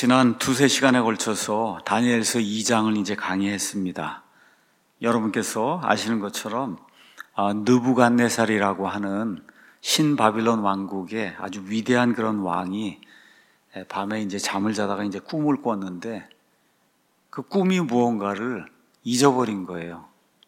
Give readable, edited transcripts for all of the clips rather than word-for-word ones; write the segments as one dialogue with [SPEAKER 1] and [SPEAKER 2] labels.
[SPEAKER 1] 지난 두세 시간에 걸쳐서 다니엘서 2장을 이제 강의했습니다. 여러분께서 아시는 것처럼 느부갓네살이라고 하는 신바빌론 왕국의 아주 위대한 그런 왕이 밤에 이제 잠을 자다가 이제 꿈을 꿨는데 그 꿈이 무언가를 잊어버린 거예요.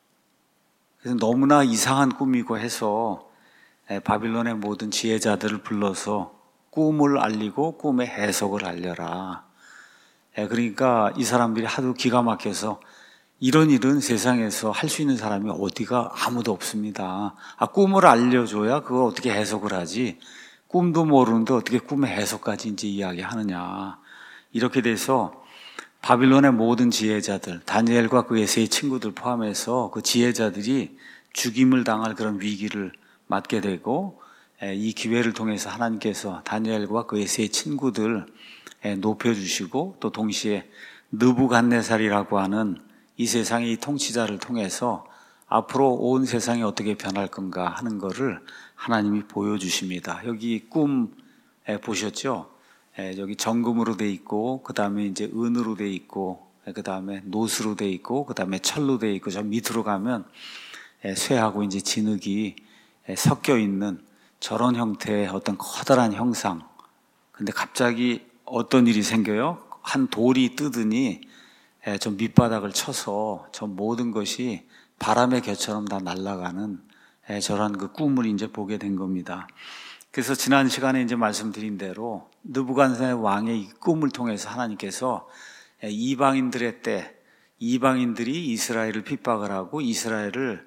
[SPEAKER 1] 그래서 너무나 이상한 꿈이고 해서 바빌론의 모든 지혜자들을 불러서 꿈을 알리고 꿈의 해석을 알려라. 그러니까 이 사람들이 하도 기가 막혀서 이런 일은 세상에서 할 수 있는 사람이 어디가 아무도 없습니다. 꿈을 알려줘야 그걸 어떻게 해석을 하지. 꿈도 모르는데 어떻게 꿈의 해석까지 이제 이야기하느냐. 이렇게 돼서 바빌론의 모든 지혜자들, 다니엘과 그의 세 친구들 포함해서 그 지혜자들이 죽임을 당할 그런 위기를 맞게 되고, 이 기회를 통해서 하나님께서 다니엘과 그의 세 친구들 높여주시고, 또 동시에 느부갓네살이라고 하는 이 세상의 이 통치자를 통해서 앞으로 온 세상이 어떻게 변할 건가 하는 것을 하나님이 보여주십니다. 여기 꿈 보셨죠? 여기 정금으로 돼 있고, 그 다음에 이제 은으로 돼 있고, 그 다음에 노스로 돼 있고, 그 다음에 철로 돼 있고, 저 밑으로 가면 쇠하고 이제 진흙이 섞여 있는 저런 형태의 어떤 커다란 형상. 근데 갑자기 어떤 일이 생겨요? 한 돌이 뜨더니 저 밑바닥을 쳐서 저 모든 것이 바람의 겨처럼 다 날아가는 저런 그 꿈을 이제 보게 된 겁니다. 그래서 지난 시간에 이제 말씀드린 대로 느부갓네살 왕의 이 꿈을 통해서 하나님께서 이방인들의 때, 이방인들이 이스라엘을 핍박을 하고 이스라엘을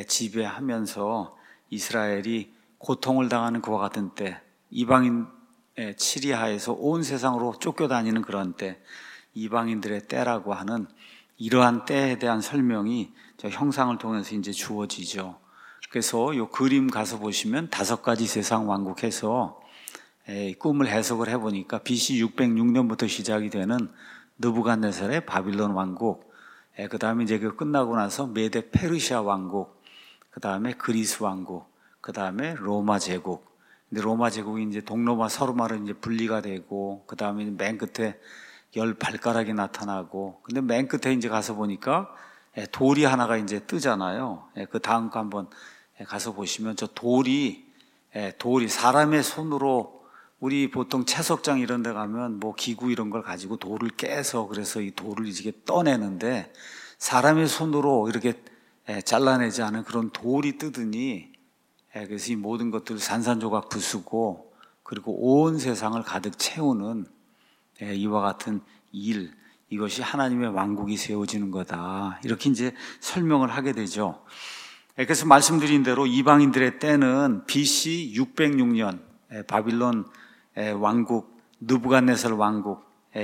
[SPEAKER 1] 지배하면서 이스라엘이 고통을 당하는 그와 같은 때, 이방인 치리하에서 온 세상으로 쫓겨다니는 그런 때, 이방인들의 때라고 하는 이러한 때에 대한 설명이 저 형상을 통해서 이제 주어지죠. 그래서 이 그림 가서 보시면 5가지 세상 왕국해서 꿈을 해석을 해보니까 BC 606년부터 시작이 되는 느부갓네살의 바빌론 왕국, 그 다음에 이제 그 끝나고 나서 메데 페르시아 왕국, 그 다음에 그리스 왕국, 그 다음에 로마 제국. 근데 로마 제국이 이제 동로마 서로마로 이제 분리가 되고, 그 다음에 맨 끝에 10발가락이 나타나고, 근데 맨 끝에 이제 가서 보니까 돌이 하나가 이제 뜨잖아요. 그 다음 거 한번 가서 보시면 저 돌이 사람의 손으로, 우리 보통 채석장 이런 데 가면 뭐 기구 이런 걸 가지고 돌을 깨서 그래서 이 돌을 이렇게 떠내는데 사람의 손으로 이렇게 잘라내지 않은 그런 돌이 뜨더니 그래서 이 모든 것들을 산산조각 부수고 그리고 온 세상을 가득 채우는 이와 같은 일, 이것이 하나님의 왕국이 세워지는 거다. 이렇게 이제 설명을 하게 되죠. 그래서 말씀드린 대로 이방인들의 때는 BC 606년 바빌론 왕국, 느부갓네살 왕국,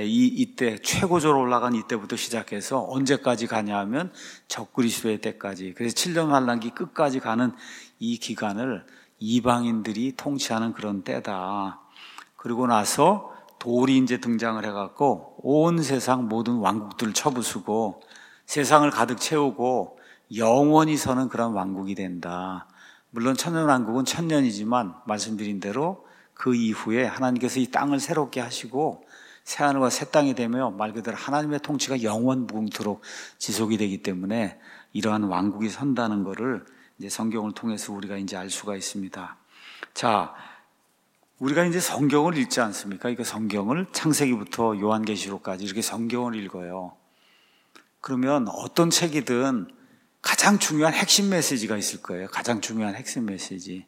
[SPEAKER 1] 이때 최고조로 올라간 이때부터 시작해서 언제까지 가냐 하면 적그리스도의 때까지, 그래서 7년 환란기 끝까지 가는 이 기간을 이방인들이 통치하는 그런 때다. 그리고 나서 돌이 이제 등장을 해갖고 온 세상 모든 왕국들을 쳐부수고 세상을 가득 채우고 영원히 서는 그런 왕국이 된다. 물론 천년왕국은 1000년이지만 말씀드린 대로 그 이후에 하나님께서 이 땅을 새롭게 하시고 새하늘과 새 땅이 되며 말 그대로 하나님의 통치가 영원 무궁토록 지속이 되기 때문에 이러한 왕국이 선다는 것을 이제 성경을 통해서 우리가 이제 알 수가 있습니다. 자, 우리가 이제 성경을 읽지 않습니까? 이거 성경을 창세기부터 요한계시록까지 이렇게 성경을 읽어요. 그러면 어떤 책이든 가장 중요한 핵심 메시지가 있을 거예요. 가장 중요한 핵심 메시지.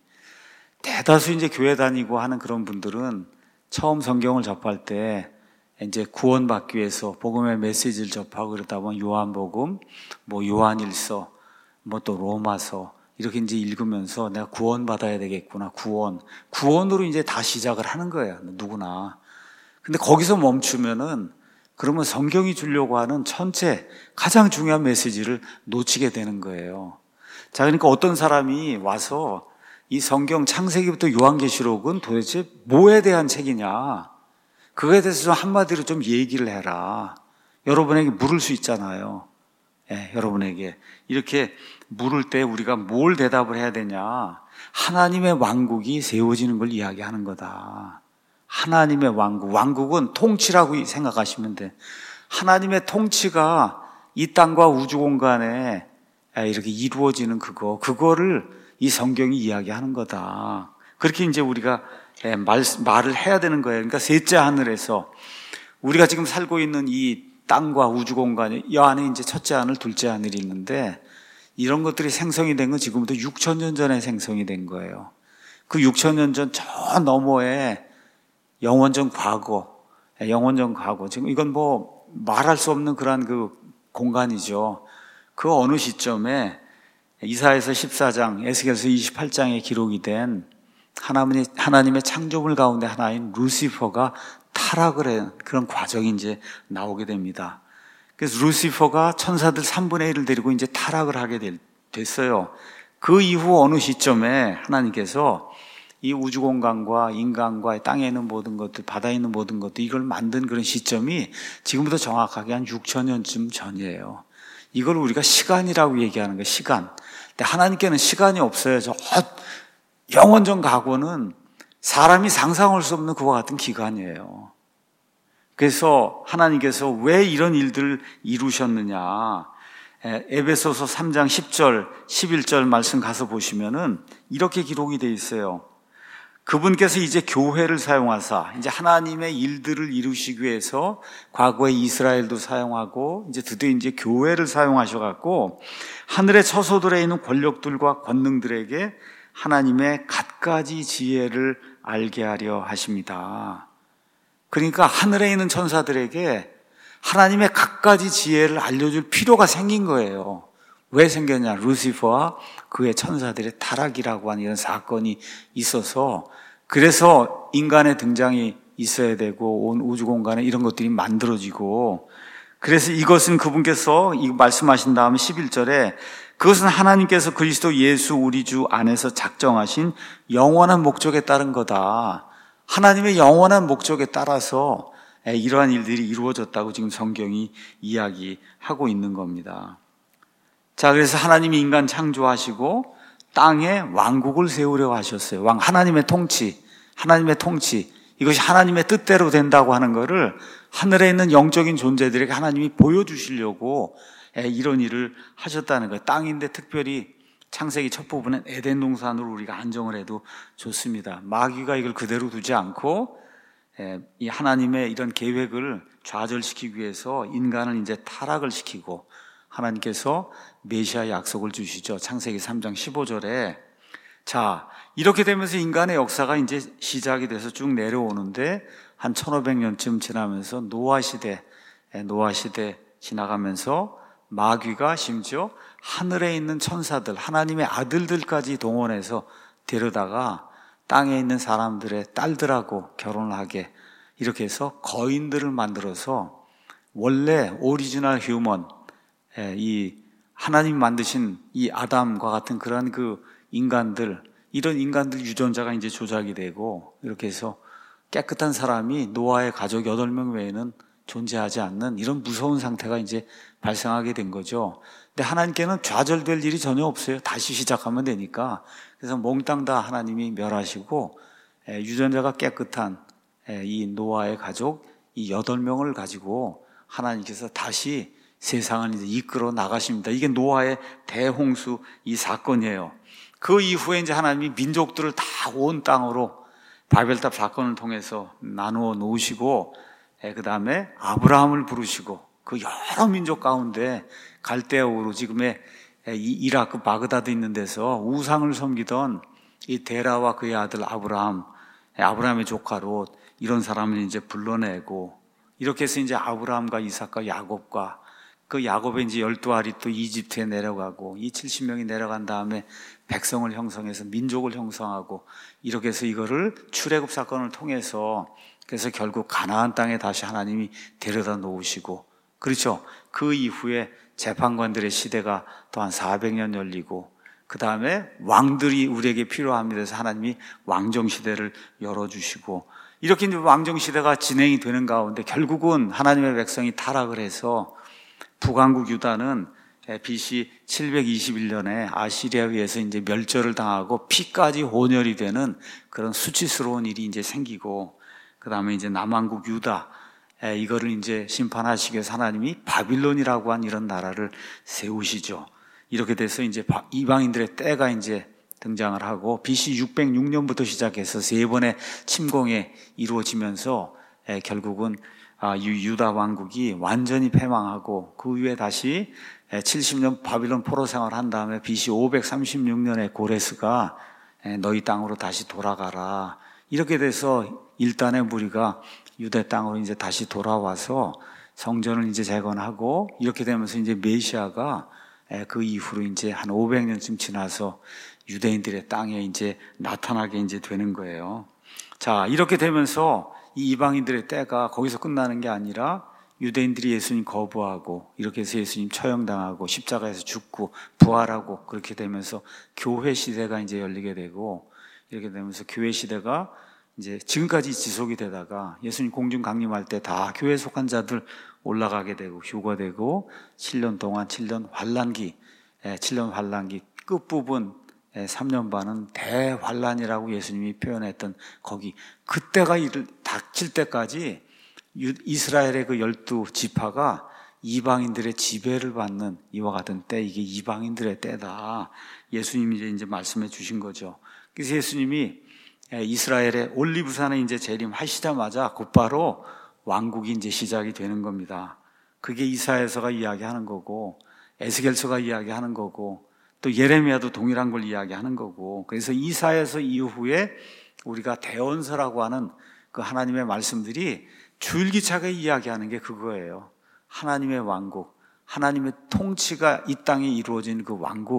[SPEAKER 1] 대다수 이제 교회 다니고 하는 그런 분들은 처음 성경을 접할 때 이제 구원받기 위해서 복음의 메시지를 접하고 그러다 보면 요한복음, 뭐 요한일서, 뭐 또 로마서 이렇게 이제 읽으면서 내가 구원받아야 되겠구나. 구원으로 이제 다 시작을 하는 거예요. 누구나. 근데 거기서 멈추면은 그러면 성경이 주려고 하는 전체 가장 중요한 메시지를 놓치게 되는 거예요. 자, 그러니까 어떤 사람이 와서 이 성경 창세기부터 요한계시록은 도대체 뭐에 대한 책이냐? 그거에 대해서 좀 한마디로 좀 얘기를 해라. 여러분에게 물을 수 있잖아요. 여러분에게 이렇게 물을 때 우리가 뭘 대답을 해야 되냐? 하나님의 왕국이 세워지는 걸 이야기하는 거다. 하나님의 왕국은 통치라고 생각하시면 돼. 하나님의 통치가 이 땅과 우주 공간에 이렇게 이루어지는 그거를 이 성경이 이야기하는 거다. 그렇게 이제 우리가 말을 해야 되는 거예요. 그러니까 셋째 하늘에서 우리가 지금 살고 있는 이 땅과 우주 공간, 이 안에 이제 첫째 하늘, 둘째 하늘이 있는데 이런 것들이 생성이 된 건 지금부터 6,000년 전에 생성이 된 거예요. 그 6,000년 전 저 너머에 영원전 과거. 지금 이건 뭐 말할 수 없는 그런 그 공간이죠. 그 어느 시점에 이사야서 14장, 에스겔서 28장에 기록이 된 하나님의 창조물 가운데 하나인 루시퍼가 타락을 한 그런 과정이 이제 나오게 됩니다. 그래서 루시퍼가 천사들 3분의 1을 데리고 이제 타락을 하게 됐어요. 그 이후 어느 시점에 하나님께서 이 우주 공간과 인간과 땅에 있는 모든 것들, 바다에 있는 모든 것들, 이걸 만든 그런 시점이 지금부터 정확하게 한 6,000년쯤 전이에요. 이걸 우리가 시간이라고 얘기하는 거예요. 시간. 근데 하나님께는 시간이 없어요. 저 영원전 과거는 사람이 상상할 수 없는 그와 같은 기간이에요. 그래서 하나님께서 왜 이런 일들을 이루셨느냐. 에베소서 3장 10절, 11절 말씀 가서 보시면은 이렇게 기록이 되어 있어요. 그분께서 이제 교회를 사용하사 이제 하나님의 일들을 이루시기 위해서 과거에 이스라엘도 사용하고 이제 드디어 이제 교회를 사용하셔갖고 하늘의 처소들에 있는 권력들과 권능들에게 하나님의 갖가지 지혜를 알게 하려 하십니다. 그러니까 하늘에 있는 천사들에게 하나님의 갖가지 지혜를 알려줄 필요가 생긴 거예요. 왜 생겼냐? 루시퍼와 그의 천사들의 타락이라고 하는 이런 사건이 있어서 그래서 인간의 등장이 있어야 되고 온 우주 공간에 이런 것들이 만들어지고 그래서 이것은 그분께서 이 말씀하신 다음에 11절에 그것은 하나님께서 그리스도 예수 우리 주 안에서 작정하신 영원한 목적에 따른 거다. 하나님의 영원한 목적에 따라서 이러한 일들이 이루어졌다고 지금 성경이 이야기하고 있는 겁니다. 자, 그래서 하나님이 인간 창조하시고 땅에 왕국을 세우려고 하셨어요. 하나님의 통치. 이것이 하나님의 뜻대로 된다고 하는 것을 하늘에 있는 영적인 존재들에게 하나님이 보여주시려고 이런 일을 하셨다는 거예요. 땅인데 특별히 창세기 첫 부분은 에덴 동산으로 우리가 안정을 해도 좋습니다. 마귀가 이걸 그대로 두지 않고 이 하나님의 이런 계획을 좌절시키기 위해서 인간을 이제 타락을 시키고 하나님께서 메시아 약속을 주시죠. 창세기 3장 15절에 자, 이렇게 되면서 인간의 역사가 이제 시작이 돼서 쭉 내려오는데 한 1500년쯤 지나면서 노아 시대 지나가면서 마귀가 심지어 하늘에 있는 천사들, 하나님의 아들들까지 동원해서 데려다가 땅에 있는 사람들의 딸들하고 결혼을 하게 이렇게 해서 거인들을 만들어서 원래 오리지널 휴먼, 이 하나님 만드신 이 아담과 같은 그런 그 인간들, 이런 인간들 유전자가 이제 조작이 되고 이렇게 해서 깨끗한 사람이 노아의 가족 8명 외에는 존재하지 않는 이런 무서운 상태가 이제 발생하게 된 거죠. 근데 하나님께는 좌절될 일이 전혀 없어요. 다시 시작하면 되니까. 그래서 몽땅 다 하나님이 멸하시고 유전자가 깨끗한 이 노아의 가족 이 8명을 가지고 하나님께서 다시 세상을 이제 이끌어 나가십니다. 이게 노아의 대홍수 이 사건이에요. 그 이후에 이제 하나님이 민족들을 다 온 땅으로 바벨탑 사건을 통해서 나누어 놓으시고 그 다음에 아브라함을 부르시고 그 여러 민족 가운데 갈대아우로 지금의 이 이라크 바그다드 있는 데서 우상을 섬기던 이 데라와 그의 아들 아브라함의 조카 롯 이런 사람을 이제 불러내고 이렇게 해서 이제 아브라함과 이삭과 야곱과 그 야곱의 이제 12알이 또 이집트에 내려가고 이 70명이 내려간 다음에 백성을 형성해서 민족을 형성하고 이렇게 해서 이거를 출애굽 사건을 통해서 그래서 결국 가나안 땅에 다시 하나님이 데려다 놓으시고 그렇죠. 그 이후에 재판관들의 시대가 또 한 400년 열리고 그 다음에 왕들이 우리에게 필요합니다. 그래서 하나님이 왕정시대를 열어주시고 이렇게 이제 왕정시대가 진행이 되는 가운데 결국은 하나님의 백성이 타락을 해서 북왕국 유다는 BC 721년에 아시리아에 의해서 이제 멸절을 당하고 피까지 혼혈이 되는 그런 수치스러운 일이 이제 생기고 그 다음에 이제 남왕국 유다, 이거를 이제 심판하시기 위해서 하나님이 바빌론이라고 한 이런 나라를 세우시죠. 이렇게 돼서 이제 이방인들의 때가 이제 등장을 하고 BC 606년부터 시작해서 세 번의 침공이 이루어지면서 결국은 유다 왕국이 완전히 패망하고 그 후에 다시 70년 바빌론 포로 생활을 한 다음에 BC 536년에 고레스가 너희 땅으로 다시 돌아가라. 이렇게 돼서 일단의 무리가 유대 땅으로 이제 다시 돌아와서 성전을 이제 재건하고 이렇게 되면서 이제 메시아가 그 이후로 이제 한 500년쯤 지나서 유대인들의 땅에 이제 나타나게 이제 되는 거예요. 자, 이렇게 되면서 이 이방인들의 때가 거기서 끝나는 게 아니라 유대인들이 예수님 거부하고 이렇게 해서 예수님 처형당하고 십자가에서 죽고 부활하고 그렇게 되면서 교회 시대가 이제 열리게 되고 이렇게 되면서 교회 시대가 이제 지금까지 지속이 되다가 예수님 공중 강림할 때 다 교회에 속한 자들 올라가게 되고 휴거되고 7년 동안 7년 환란기, 7년 환란기 끝부분 3년 반은 대환란이라고 예수님이 표현했던 거기 그때가 닥칠 때까지 이스라엘의 그 12지파가 이방인들의 지배를 받는 이와 같은 때 이게 이방인들의 때다. 예수님이 이제 말씀해 주신 거죠. 그래서 예수님이 이스라엘의 올리브산에 이제 재림하시자마자 곧바로 왕국이 이제 시작이 되는 겁니다. 그게 이사야서가 이야기하는 거고 에스겔서가 이야기하는 거고 또 예레미야도 동일한 걸 이야기하는 거고 그래서 이사야서 이후에 우리가 대언서라고 하는 그 하나님의 말씀들이 줄기차게 이야기하는 게 그거예요. 하나님의 왕국, 하나님의 통치가 이 땅에 이루어진 그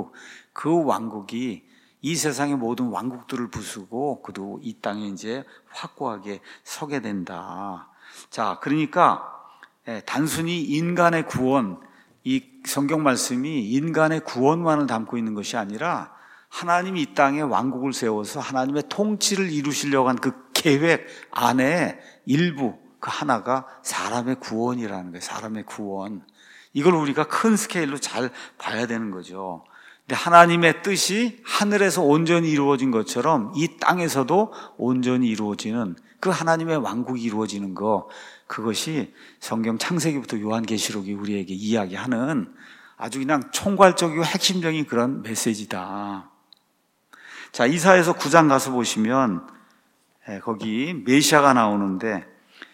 [SPEAKER 1] 왕국이 이 세상의 모든 왕국들을 부수고 그도 이 땅에 이제 확고하게 서게 된다. 자, 그러니까 단순히 인간의 구원, 이 성경 말씀이 인간의 구원만을 담고 있는 것이 아니라 하나님이 이 땅에 왕국을 세워서 하나님의 통치를 이루시려고 한 그 계획 안에 일부 그 하나가 사람의 구원이라는 거예요. 사람의 구원. 이걸 우리가 큰 스케일로 잘 봐야 되는 거죠. 근데 하나님의 뜻이 하늘에서 온전히 이루어진 것처럼 이 땅에서도 온전히 이루어지는 그 하나님의 왕국이 이루어지는 거, 그것이 성경 창세기부터 요한계시록이 우리에게 이야기하는 아주 그냥 총괄적이고 핵심적인 그런 메시지다. 자, 이사야서 9장 가서 보시면 거기 메시아가 나오는데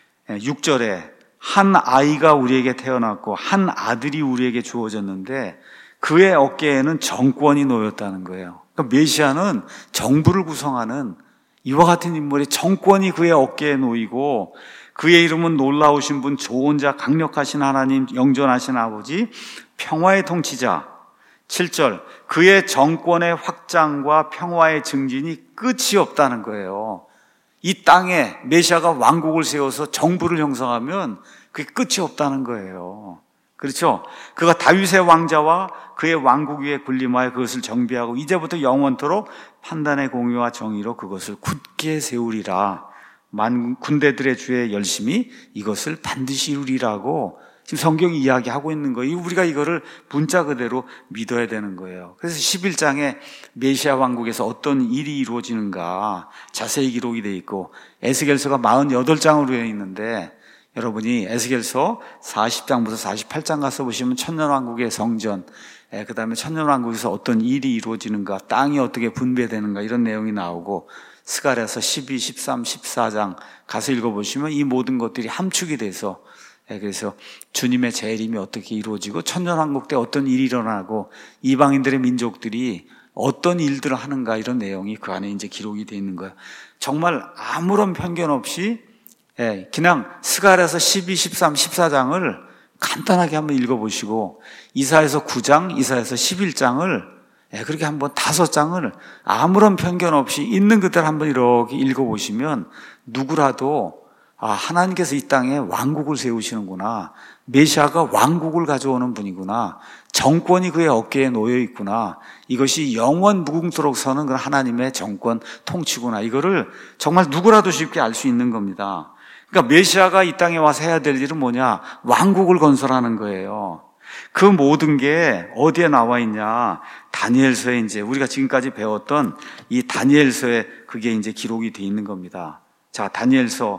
[SPEAKER 1] 6절에 한 아이가 우리에게 태어났고 한 아들이 우리에게 주어졌는데 그의 어깨에는 정권이 놓였다는 거예요. 그러니까 메시아는 정부를 구성하는 이와 같은 인물의 정권이 그의 어깨에 놓이고 그의 이름은 놀라우신 분, 좋은 자, 강력하신 하나님, 영존하신 아버지, 평화의 통치자. 7절, 그의 정권의 확장과 평화의 증진이 끝이 없다는 거예요. 이 땅에 메시아가 왕국을 세워서 정부를 형성하면 그게 끝이 없다는 거예요. 그렇죠? 그가 다윗의 왕자와 그의 왕국 위에 군림하여 그것을 정비하고 이제부터 영원토록 판단의 공의와 정의로 그것을 굳게 세우리라. 만 군대들의 주의 열심히 이것을 반드시 이루리라고 지금 성경이 이야기하고 있는 거예요. 우리가 이거를 문자 그대로 믿어야 되는 거예요. 그래서 11장에 메시아 왕국에서 어떤 일이 이루어지는가 자세히 기록이 되어 있고 에스겔서가 48장으로 되어 있는데 여러분이 에스겔서 40장부터 48장 가서 보시면 천년왕국의 성전, 그 다음에 천년왕국에서 어떤 일이 이루어지는가, 땅이 어떻게 분배되는가 이런 내용이 나오고 스가랴서 12, 13, 14장 가서 읽어보시면 이 모든 것들이 함축이 돼서 그래서 주님의 재림이 어떻게 이루어지고 천년왕국 때 어떤 일이 일어나고 이방인들의 민족들이 어떤 일들을 하는가 이런 내용이 그 안에 이제 기록이 되어 있는 거예요. 정말 아무런 편견 없이 그냥 스가랴서 12, 13, 14장을 간단하게 한번 읽어보시고 이사야서 9장, 이사야서 11장을 그렇게 한번 5장을 아무런 편견 없이 있는 그대로 한번 이렇게 읽어보시면 누구라도 하나님께서 이 땅에 왕국을 세우시는구나. 메시아가 왕국을 가져오는 분이구나. 정권이 그의 어깨에 놓여 있구나. 이것이 영원 무궁토록 서는 그런 하나님의 정권 통치구나. 이거를 정말 누구라도 쉽게 알 수 있는 겁니다. 그러니까 메시아가 이 땅에 와서 해야 될 일은 뭐냐? 왕국을 건설하는 거예요. 그 모든 게 어디에 나와 있냐? 다니엘서에 이제 우리가 지금까지 배웠던 이 다니엘서에 그게 이제 기록이 되어 있는 겁니다. 자, 다니엘서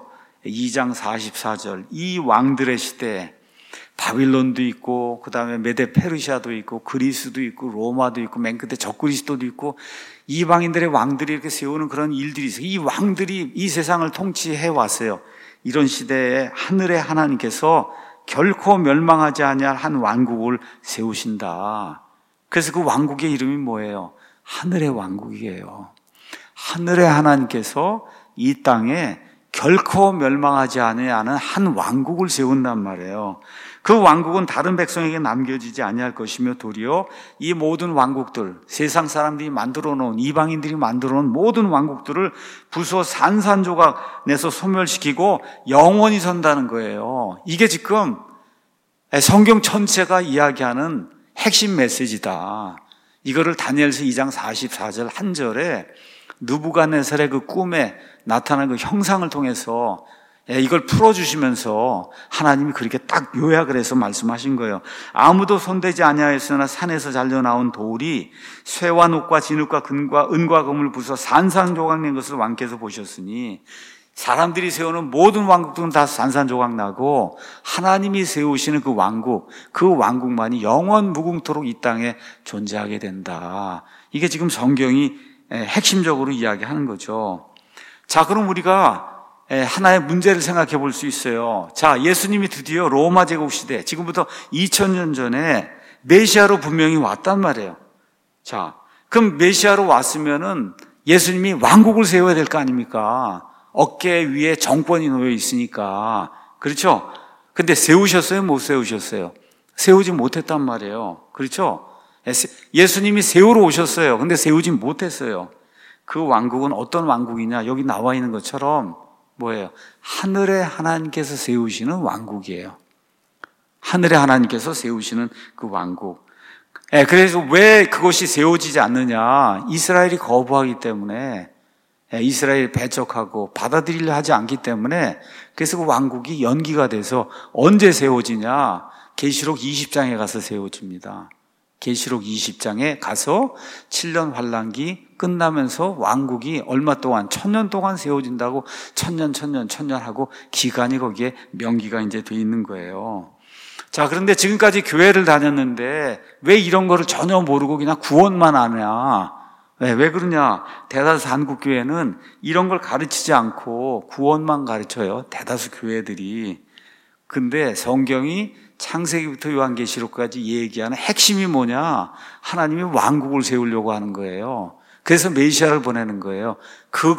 [SPEAKER 1] 2장 44절 이 왕들의 시대에 바빌론도 있고 그 다음에 메데 페르시아도 있고 그리스도 있고 로마도 있고 맨 끝에 적그리스도도 있고 이방인들의 왕들이 이렇게 세우는 그런 일들이 있어요. 이 왕들이 이 세상을 통치해 왔어요. 이런 시대에 하늘의 하나님께서 결코 멸망하지 아니할 한 왕국을 세우신다. 그래서 그 왕국의 이름이 뭐예요? 하늘의 왕국이에요. 하늘의 하나님께서 이 땅에 결코 멸망하지 아니하는 한 왕국을 세운단 말이에요. 그 왕국은 다른 백성에게 남겨지지 아니할 것이며 도리어 이 모든 왕국들, 세상 사람들이 만들어 놓은, 이방인들이 만들어 놓은 모든 왕국들을 부숴 산산조각 내서 소멸시키고 영원히 선다는 거예요. 이게 지금 성경 전체가 이야기하는 핵심 메시지다. 이거를 다니엘서 2장 44절 한 절에 느부갓네살의 그 꿈에 나타난 그 형상을 통해서 이걸 풀어주시면서 하나님이 그렇게 딱 요약을 해서 말씀하신 거예요. 아무도 손대지 아니하였으나 산에서 잘려나온 돌이 쇠와 녹과 진흙과 은과 금을 부숴 산산조각낸 것을 왕께서 보셨으니 사람들이 세우는 모든 왕국들은 다 산산조각 나고 하나님이 세우시는 그 왕국만이 영원 무궁토록 이 땅에 존재하게 된다. 이게 지금 성경이 핵심적으로 이야기하는 거죠. 자, 그럼 우리가 하나의 문제를 생각해 볼 수 있어요. 자, 예수님이 드디어 로마 제국 시대, 지금부터 2000년 전에 메시아로 분명히 왔단 말이에요. 자, 그럼 메시아로 왔으면은 예수님이 왕국을 세워야 될 거 아닙니까? 어깨 위에 정권이 놓여 있으니까. 그렇죠? 근데 세우셨어요? 못 세우셨어요? 세우지 못했단 말이에요. 그렇죠? 예수님이 세우러 오셨어요. 근데 세우지 못했어요. 그 왕국은 어떤 왕국이냐? 여기 나와 있는 것처럼 뭐예요? 하늘의 하나님께서 세우시는 왕국이에요. 하늘의 하나님께서 세우시는 그 왕국. 그래서 왜 그것이 세워지지 않느냐? 이스라엘이 거부하기 때문에, 이스라엘이 배척하고 받아들이려 하지 않기 때문에, 그래서 그 왕국이 연기가 돼서 언제 세워지냐? 계시록 20장에 가서 세워집니다. 계시록 20장에 가서 7년 환란기 끝나면서 왕국이 얼마 동안 1000년 동안 세워진다고 1000년 하고 기간이 거기에 명기가 이제 돼 있는 거예요. 자, 그런데 지금까지 교회를 다녔는데 왜 이런 거를 전혀 모르고 그냥 구원만 하냐? 왜 그러냐? 대다수 한국교회는 이런 걸 가르치지 않고 구원만 가르쳐요. 대다수 교회들이. 근데 성경이 창세기부터 요한계시록까지 얘기하는 핵심이 뭐냐? 하나님이 왕국을 세우려고 하는 거예요. 그래서 메시아를 보내는 거예요. 그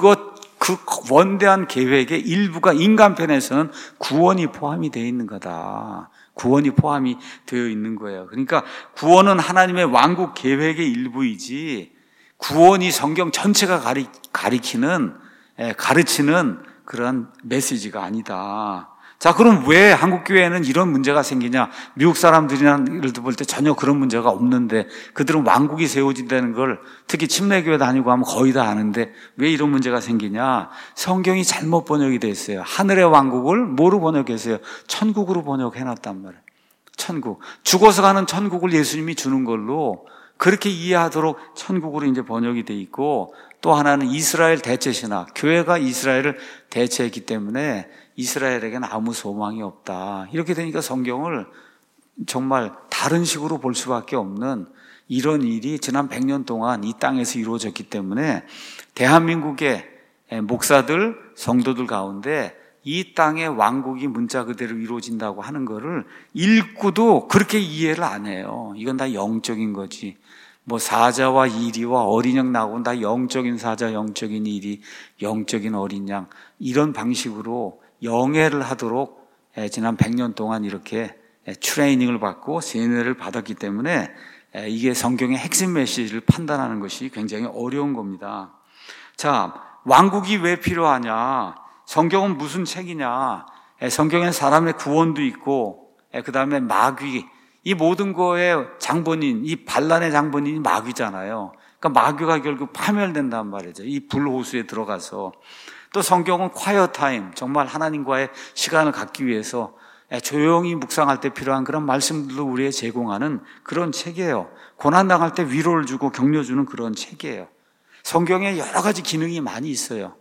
[SPEAKER 1] 원대한 계획의 일부가 인간편에서는 구원이 포함이 되어 있는 거다. 구원이 포함이 되어 있는 거예요. 그러니까 구원은 하나님의 왕국 계획의 일부이지 구원이 성경 전체가 가르치는 그런 메시지가 아니다. 자, 그럼 왜 한국교회에는 이런 문제가 생기냐? 미국 사람들이나 예를 들어 볼 때 전혀 그런 문제가 없는데 그들은 왕국이 세워진다는 걸 특히 침례교회 다니고 하면 거의 다 아는데 왜 이런 문제가 생기냐? 성경이 잘못 번역이 돼 있어요. 하늘의 왕국을 뭐로 번역했어요? 천국으로 번역해놨단 말이에요. 천국. 죽어서 가는 천국을 예수님이 주는 걸로 그렇게 이해하도록 천국으로 이제 번역이 돼 있고 또 하나는 이스라엘 대체신학. 교회가 이스라엘을 대체했기 때문에 이스라엘에게는 아무 소망이 없다. 이렇게 되니까 성경을 정말 다른 식으로 볼 수밖에 없는 이런 일이 지난 100년 동안 이 땅에서 이루어졌기 때문에 대한민국의 목사들, 성도들 가운데 이 땅의 왕국이 문자 그대로 이루어진다고 하는 거를 읽고도 그렇게 이해를 안 해요. 이건 다 영적인 거지. 뭐 사자와 이리와 어린 양 나오고 다 영적인 사자, 영적인 이리, 영적인 어린 양 이런 방식으로 영해를 하도록 지난 100년 동안 이렇게 트레이닝을 받고 세뇌를 받았기 때문에 이게 성경의 핵심 메시지를 판단하는 것이 굉장히 어려운 겁니다. 자, 왕국이 왜 필요하냐? 성경은 무슨 책이냐? 성경엔 사람의 구원도 있고 그 다음에 마귀, 이 모든 거의 장본인, 이 반란의 장본인이 마귀잖아요. 그러니까 마귀가 결국 파멸된단 말이죠. 이 불호수에 들어가서. 또 성경은 quiet time, 정말 하나님과의 시간을 갖기 위해서 조용히 묵상할 때 필요한 그런 말씀들도 우리에 제공하는 그런 책이에요. 고난당할 때 위로를 주고 격려 주는 그런 책이에요. 성경에 여러 가지 기능이 많이 있어요.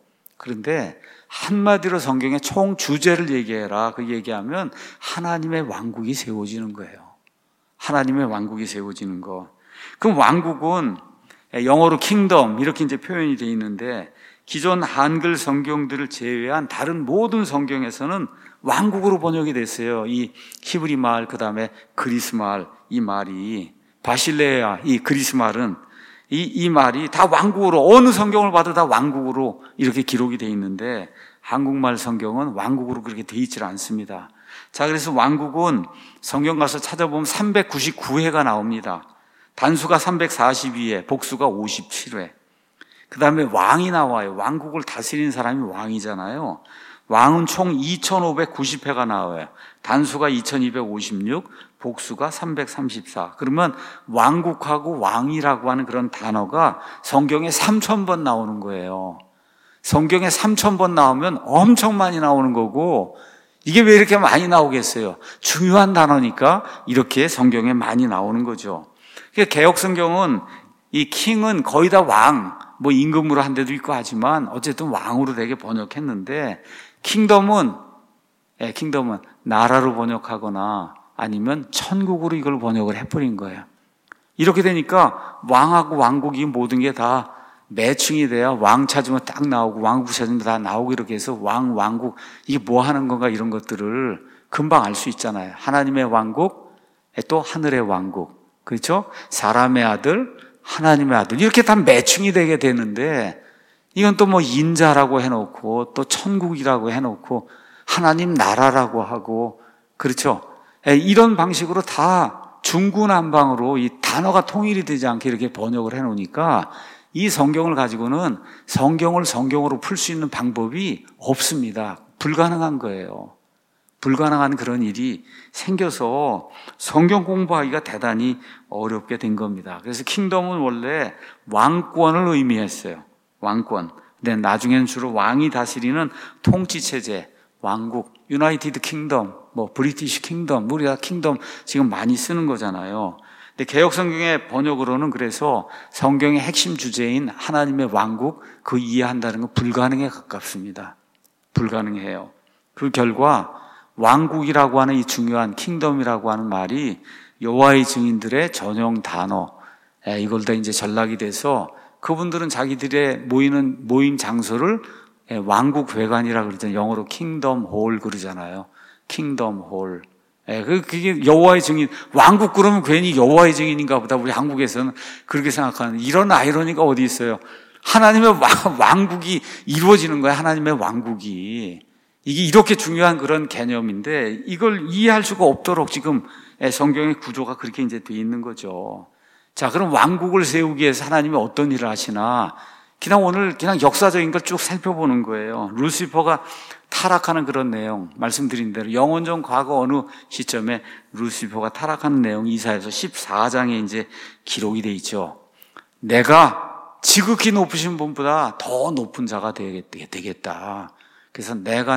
[SPEAKER 1] 그런데 한마디로 성경의 총 주제를 얘기해라. 그 얘기하면 하나님의 왕국이 세워지는 거예요. 하나님의 왕국이 세워지는 거. 그럼 왕국은 영어로 킹덤 이렇게 이제 표현이 되어 있는데 기존 한글 성경들을 제외한 다른 모든 성경에서는 왕국으로 번역이 됐어요. 이 히브리 말, 그 다음에 그리스 말, 이 말이 바실레아, 이 그리스 말은 이 말이 다 왕국으로, 어느 성경을 봐도 다 왕국으로 이렇게 기록이 되어 있는데 한국말 성경은 왕국으로 그렇게 되어 있질 않습니다. 자, 그래서 왕국은 성경 가서 찾아보면 399회가 나옵니다. 단수가 342회, 복수가 57회. 그 다음에 왕이 나와요. 왕국을 다스리는 사람이 왕이잖아요. 왕은 총 2590회가 나와요. 단수가 2256, 복수가 334. 그러면 왕국하고 왕이라고 하는 그런 단어가 성경에 3000번 나오는 거예요. 성경에 3000번 나오면 엄청 많이 나오는 거고, 이게 왜 이렇게 많이 나오겠어요? 중요한 단어니까 이렇게 성경에 많이 나오는 거죠. 그러니까 개역 성경은 이 킹은 거의 다 왕, 뭐 임금으로 한 데도 있고 하지만 어쨌든 왕으로 되게 번역했는데, 킹덤은 나라로 번역하거나 아니면 천국으로 이걸 번역을 해버린 거예요. 이렇게 되니까 왕하고 왕국이 모든 게 다 매칭이 돼야 왕 찾으면 딱 나오고 왕국 찾으면 다 나오고 이렇게 해서 왕국 이게 뭐 하는 건가 이런 것들을 금방 알 수 있잖아요. 하나님의 왕국, 또 하늘의 왕국, 그렇죠? 사람의 아들, 하나님의 아들 이렇게 다 매칭이 되게 되는데 이건 또 뭐 인자라고 해놓고 또 천국이라고 해놓고 하나님 나라라고 하고 그렇죠? 이런 방식으로 다 중구난방으로 이 단어가 통일이 되지 않게 이렇게 번역을 해놓으니까 이 성경을 가지고는 성경을 성경으로 풀 수 있는 방법이 없습니다. 불가능한 거예요. 불가능한 그런 일이 생겨서 성경 공부하기가 대단히 어렵게 된 겁니다. 그래서 킹덤은 원래 왕권을 의미했어요. 왕권. 근데 나중에는 주로 왕이 다스리는 통치체제, 왕국, 유나이티드 킹덤, 뭐 브리티시 킹덤, 우리가 킹덤 지금 많이 쓰는 거잖아요. 근데 개역 성경의 번역으로는 그래서 성경의 핵심 주제인 하나님의 왕국 그 이해한다는 건 불가능에 가깝습니다. 불가능해요. 그 결과 왕국이라고 하는 이 중요한 킹덤이라고 하는 말이 여호와의 증인들의 전용 단어, 이걸 다 이제 전락이 돼서 그분들은 자기들의 모임 장소를 왕국 회관이라고 그러잖아요. 영어로 킹덤 홀 그러잖아요. 킹덤 홀. 그게 여호와의 증인, 왕국 그러면 괜히 여호와의 증인인가 보다. 우리 한국에서는 그렇게 생각하는 이런 아이러니가 어디 있어요. 하나님의 왕국이 이루어지는 거예요. 하나님의 왕국이. 이게 이렇게 중요한 그런 개념인데 이걸 이해할 수가 없도록 지금 성경의 구조가 그렇게 이제 돼 있는 거죠. 자, 그럼 왕국을 세우기 위해서 하나님이 어떤 일을 하시나? 오늘 역사적인 걸 쭉 살펴보는 거예요. 루시퍼가 타락하는 그런 내용, 말씀드린 대로 영원전 과거 어느 시점에 루시퍼가 타락하는 내용이 이사야서 14장에 이제 기록이 돼 있죠. 내가 지극히 높으신 분보다 더 높은 자가 되겠다. 그래서 내가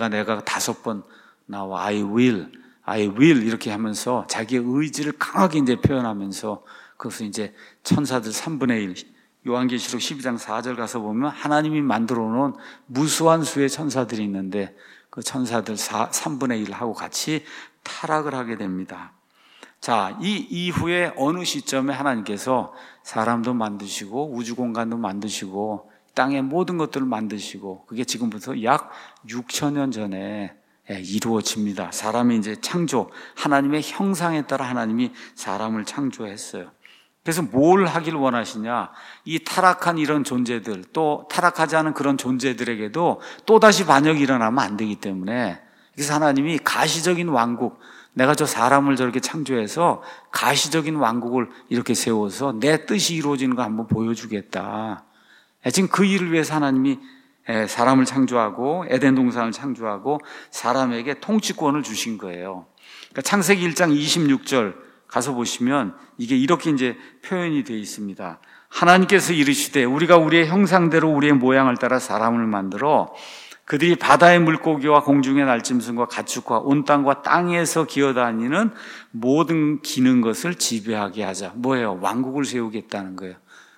[SPEAKER 1] 5번 나와 I will 이렇게 하면서 자기의 의지를 강하게 이제 표현하면서 그것을 이제 천사들 3분의 1, 요한계시록 12장 4절 가서 보면 하나님이 만들어 놓은 무수한 수의 천사들이 있는데 그 천사들 3분의 1하고 같이 타락을 하게 됩니다. 자, 이 이후에 어느 시점에 하나님께서 사람도 만드시고 우주공간도 만드시고 땅의 모든 것들을 만드시고 그게 지금부터 약 6,000년 전에 이루어집니다. 사람이 이제 창조, 하나님의 형상에 따라 하나님이 사람을 창조했어요. 그래서 뭘 하길 원하시냐? 이 타락한 이런 존재들, 또 타락하지 않은 그런 존재들에게도 또다시 반역이 일어나면 안 되기 때문에 그래서 하나님이 가시적인 왕국, 내가 저 사람을 저렇게 창조해서 가시적인 왕국을 이렇게 세워서 내 뜻이 이루어지는 거 한번 보여주겠다. 지금 그 일을 위해서 하나님이 사람을 창조하고 에덴 동산을 창조하고 사람에게 통치권을 주신 거예요. 그러니까 창세기 1장 26절 가서 보시면 이게 이렇게 이제 표현이 되어 있습니다. 하나님께서 이르시되 우리가 우리의 형상대로 우리의 모양을 따라 사람을 만들어 그들이 바다의 물고기와 공중의 날짐승과 가축과 온 땅과 땅에서 기어다니는 모든 기는 것을 지배하게 하자. 뭐예요? 왕국을 세우겠다는 거예요.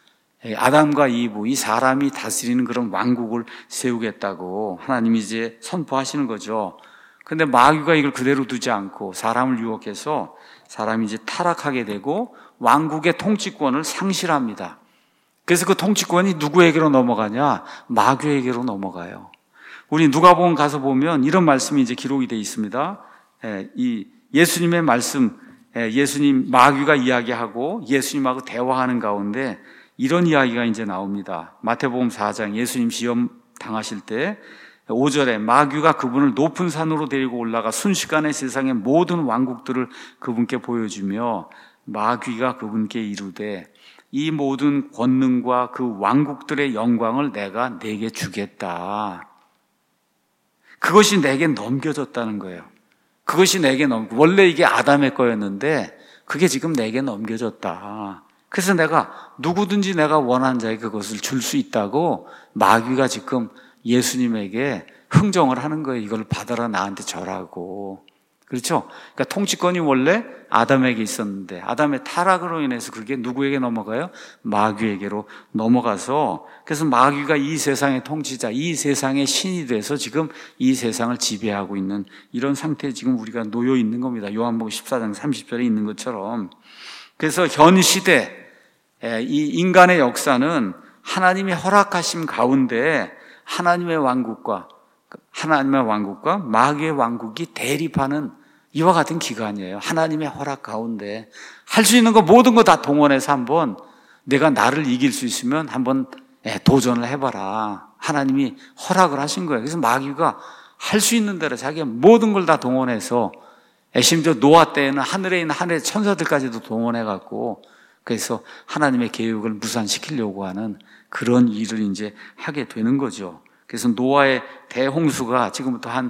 [SPEAKER 1] 아담과 이브, 이 사람이 다스리는 그런 왕국을 세우겠다고 하나님이 이제 선포하시는 거죠. 근데 마귀가 이걸 그대로 두지 않고 사람을 유혹해서 사람이 이제 타락하게 되고 왕국의 통치권을 상실합니다. 그래서 그 통치권이 누구에게로 넘어가냐? 마귀에게로 넘어가요. 우리 누가복음 가서 보면 이런 말씀이 이제 기록이 되어 있습니다. 이 예수님의 말씀, 예수님 마귀가 이야기하고 예수님하고 대화하는 가운데 이런 이야기가 이제 나옵니다. 마태복음 4장 예수님 시험 당하실 때 5절에 마귀가 그분을 높은 산으로 데리고 올라가 순식간에 세상의 모든 왕국들을 그분께 보여주며 마귀가 그분께 이르되 이 모든 권능과 그 왕국들의 영광을 내가 내게 주겠다. 그것이 내게 넘겨졌다는 거예요. 그것이 내게 원래 이게 아담의 거였는데 그게 지금 내게 넘겨졌다. 그래서 내가 누구든지 내가 원하는 자에게 그것을 줄 수 있다고 마귀가 지금 예수님에게 흥정을 하는 거예요. 이걸 받아라, 나한테 절하고. 그렇죠? 그러니까 통치권이 원래 아담에게 있었는데 아담의 타락으로 인해서 그게 누구에게 넘어가요? 마귀에게로 넘어가서, 그래서 마귀가 이 세상의 통치자, 이 세상의 신이 돼서 지금 이 세상을 지배하고 있는 이런 상태에 지금 우리가 놓여 있는 겁니다. 요한복음 14장 30절에 있는 것처럼. 그래서 현 시대 이 인간의 역사는 하나님의 허락하심 가운데 하나님의 왕국과 마귀의 왕국이 대립하는 이와 같은 기간이에요. 하나님의 허락 가운데 할 수 있는 거 모든 거 다 동원해서 한번 내가 나를 이길 수 있으면 한번 도전을 해봐라. 하나님이 허락을 하신 거예요. 그래서 마귀가 할 수 있는 대로 자기가 모든 걸 다 동원해서 심지어 노아 때에는 하늘에 있는 하늘의 천사들까지도 동원해갖고 그래서 하나님의 계획을 무산시키려고 하는 그런 일을 이제 하게 되는 거죠. 그래서 노아의 대홍수가 지금부터 한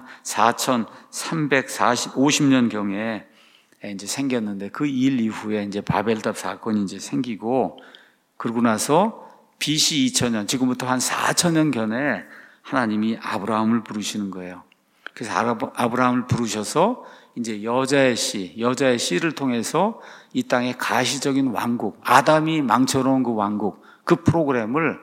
[SPEAKER 1] 4,350년경에 이제 생겼는데 그 일 이후에 이제 바벨탑 사건이 이제 생기고 그러고 나서 BC 2000년, 지금부터 한 4,000년경에 하나님이 아브라함을 부르시는 거예요. 그래서 아브라함을 부르셔서 이제 여자의 씨를 통해서 이 땅의 가시적인 왕국, 아담이 망쳐놓은 그 왕국, 그 프로그램을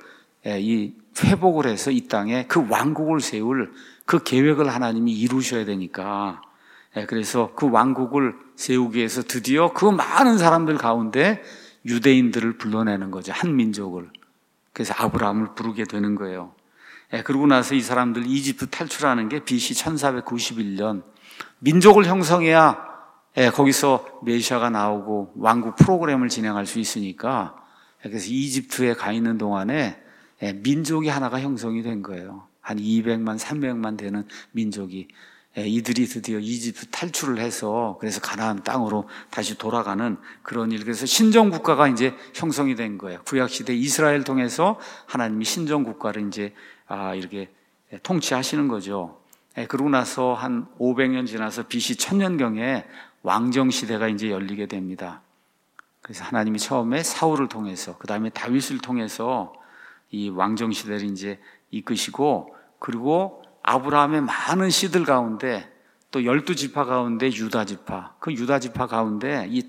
[SPEAKER 1] 회복을 해서 이 땅에 그 왕국을 세울 그 계획을 하나님이 이루셔야 되니까, 그래서 그 왕국을 세우기 위해서 드디어 그 많은 사람들 가운데 유대인들을 불러내는 거죠. 한 민족을. 그래서 아브라함을 부르게 되는 거예요. 그러고 나서 이 사람들 이집트 탈출하는 게 BC 1491년. 민족을 형성해야 거기서 메시아가 나오고 왕국 프로그램을 진행할 수 있으니까, 그래서 이집트에 가 있는 동안에 민족이 하나가 형성이 된 거예요. 한 200만, 300만 되는 민족이. 이들이 드디어 이집트 탈출을 해서 그래서 가나안 땅으로 다시 돌아가는 그런 일. 그래서 신정국가가 이제 형성이 된 거예요. 구약시대 이스라엘 통해서 하나님이 신정국가를 이제 이렇게 통치하시는 거죠. 그러고 나서 한 500년 지나서 BC 1000년경에 왕정시대가 이제 열리게 됩니다. 그래서 하나님이 처음에 사울을 통해서, 그 다음에 다윗을 통해서 이 왕정시대를 이제 이끄시고, 그리고 아브라함의 많은 씨들 가운데 또 12지파 가운데 유다지파, 그 유다지파 가운데 이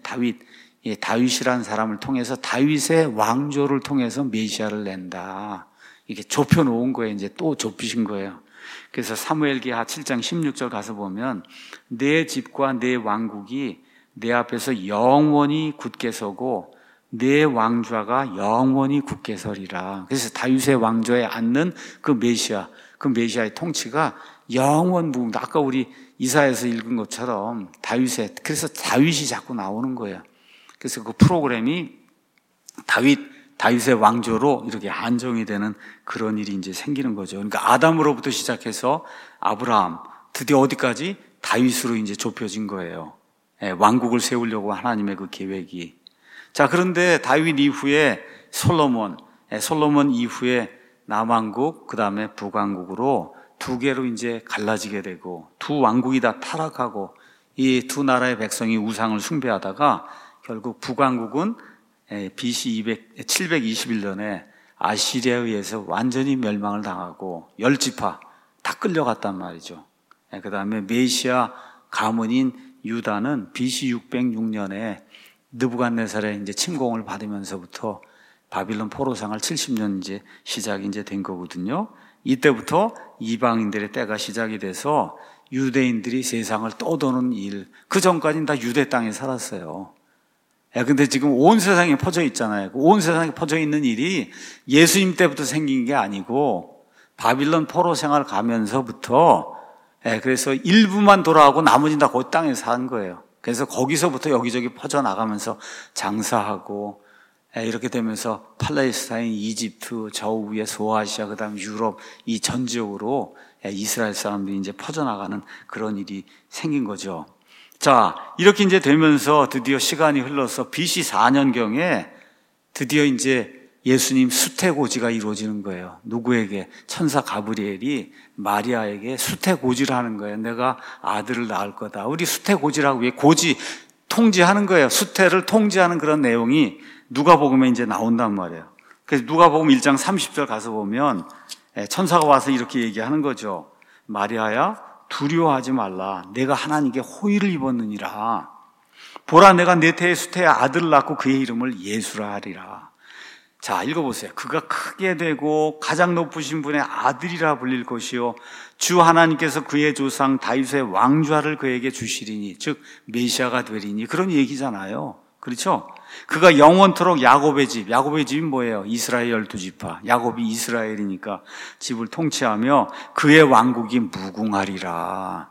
[SPEAKER 1] 다윗이라는 사람을 통해서 다윗의 왕조를 통해서 메시아를 낸다. 이게 좁혀 놓은 거예요. 이제 또 좁히신 거예요. 그래서 사무엘기하 7장 16절 가서 보면 내 집과 내 왕국이 내 앞에서 영원히 굳게 서고 내 왕좌가 영원히 굳게 서리라. 그래서 다윗의 왕좌에 앉는 그 메시아의 통치가 영원 무궁. 아까 우리 이사야에서 읽은 것처럼 그래서 다윗이 자꾸 나오는 거예요. 그래서 그 프로그램이 다윗의 왕조로 이렇게 안정이 되는 그런 일이 이제 생기는 거죠. 그러니까 아담으로부터 시작해서 아브라함, 드디어 어디까지? 다윗으로 이제 좁혀진 거예요. 왕국을 세우려고 하나님의 그 계획이. 자, 그런데 다윗 이후에 솔로몬 이후에 남왕국, 그 다음에 북왕국으로 두 개로 이제 갈라지게 되고, 두 왕국이 다 타락하고, 이 두 나라의 백성이 우상을 숭배하다가 결국 북왕국은 BC 721년에 아시리아에 의해서 완전히 멸망을 당하고 10지파 다 끌려갔단 말이죠. 그 다음에 메시아 가문인 유다는 BC 606년에 느부갓네살의 이제 침공을 받으면서부터 바빌론 포로 생활 70년 이제 시작이 이제 된 거거든요. 이때부터 이방인들의 때가 시작이 돼서 유대인들이 세상을 떠도는 일, 그 전까지는 다 유대 땅에 살았어요. 근데 지금 온 세상에 퍼져 있잖아요. 온 세상에 퍼져 있는 일이 예수님 때부터 생긴 게 아니고 바빌론 포로 생활 가면서부터, 그래서 일부만 돌아가고 나머지는 다 그 땅에 산 거예요. 그래서 거기서부터 여기저기 퍼져 나가면서 장사하고, 이렇게 되면서 팔레스타인, 이집트, 저 위에 소아시아, 그 다음 유럽, 이 전 지역으로 이스라엘 사람들이 이제 퍼져나가는 그런 일이 생긴 거죠. 자, 이렇게 이제 되면서 드디어 시간이 흘러서 BC 4년경에 드디어 이제 예수님 수태고지가 이루어지는 거예요. 누구에게? 천사 가브리엘이 마리아에게 수태고지를 하는 거예요. 내가 아들을 낳을 거다. 우리 수태고지라고 왜 고지, 통지하는 거예요. 수태를 통지하는 그런 내용이 누가복음에 이제 나온단 말이에요. 그래서 누가복음 1장 30절 가서 보면 천사가 와서 이렇게 얘기하는 거죠. 마리아야, 두려워하지 말라. 내가 하나님께 호의를 입었느니라. 보라, 내가 내 태에 수태의 아들을 낳고 그의 이름을 예수라 하리라. 자, 읽어보세요. 그가 크게 되고 가장 높으신 분의 아들이라 불릴 것이요 주 하나님께서 그의 조상 다윗의 왕좌를 그에게 주시리니, 즉 메시아가 되리니, 그런 얘기잖아요. 그렇죠? 그가 영원토록 야곱의 집이 뭐예요? 이스라엘 12지파. 야곱이 이스라엘이니까 집을 통치하며 그의 왕국이 무궁하리라.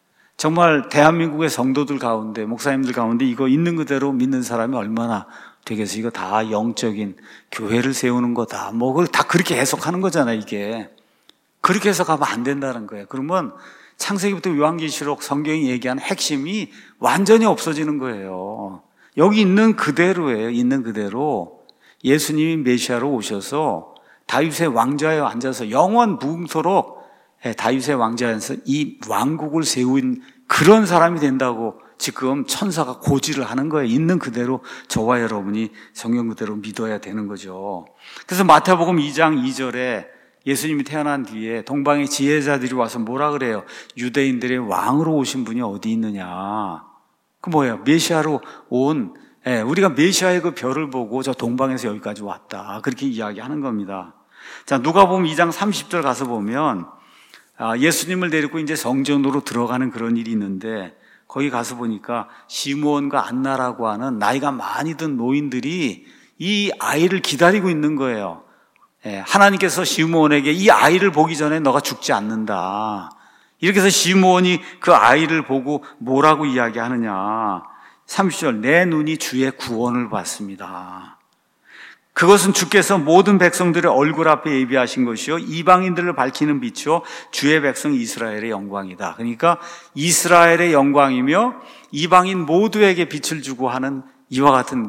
[SPEAKER 1] 정말 대한민국의 성도들 가운데, 목사님들 가운데 이거 있는 그대로 믿는 사람이 얼마나 되겠어요? 이거 다 영적인 교회를 세우는 거다. 뭐 그걸 다 그렇게 해석하는 거잖아요, 이게. 그렇게 해석하면 안 된다는 거예요. 그러면 창세기부터 요한계시록 성경이 얘기하는 핵심이 완전히 없어지는 거예요. 여기 있는 그대로예요. 있는 그대로 예수님이 메시아로 오셔서 다윗의 왕좌에 앉아서 영원 무궁토록 다윗의 왕좌에서 이 왕국을 세운 그런 사람이 된다고 지금 천사가 고지를 하는 거예요. 있는 그대로 저와 여러분이 성경 그대로 믿어야 되는 거죠. 그래서 마태복음 2장 2절에 예수님이 태어난 뒤에 동방의 지혜자들이 와서 뭐라 그래요? 유대인들의 왕으로 오신 분이 어디 있느냐? 그 뭐예요? 메시아로 온, 우리가 메시아의 그 별을 보고 저 동방에서 여기까지 왔다. 그렇게 이야기하는 겁니다. 자, 누가복음 2장 30절 가서 보면 예수님을 데리고 이제 성전으로 들어가는 그런 일이 있는데, 거기 가서 보니까 시므온과 안나라고 하는 나이가 많이 든 노인들이 이 아이를 기다리고 있는 거예요. 하나님께서 시므온에게 이 아이를 보기 전에 너가 죽지 않는다. 이렇게 해서 시므온이 그 아이를 보고 뭐라고 이야기하느냐. 30절, 내 눈이 주의 구원을 봤습니다. 그것은 주께서 모든 백성들의 얼굴 앞에 예비하신 것이요 이방인들을 밝히는 빛이요 주의 백성 이스라엘의 영광이다. 그러니까 이스라엘의 영광이며 이방인 모두에게 빛을 주고 하는 이와 같은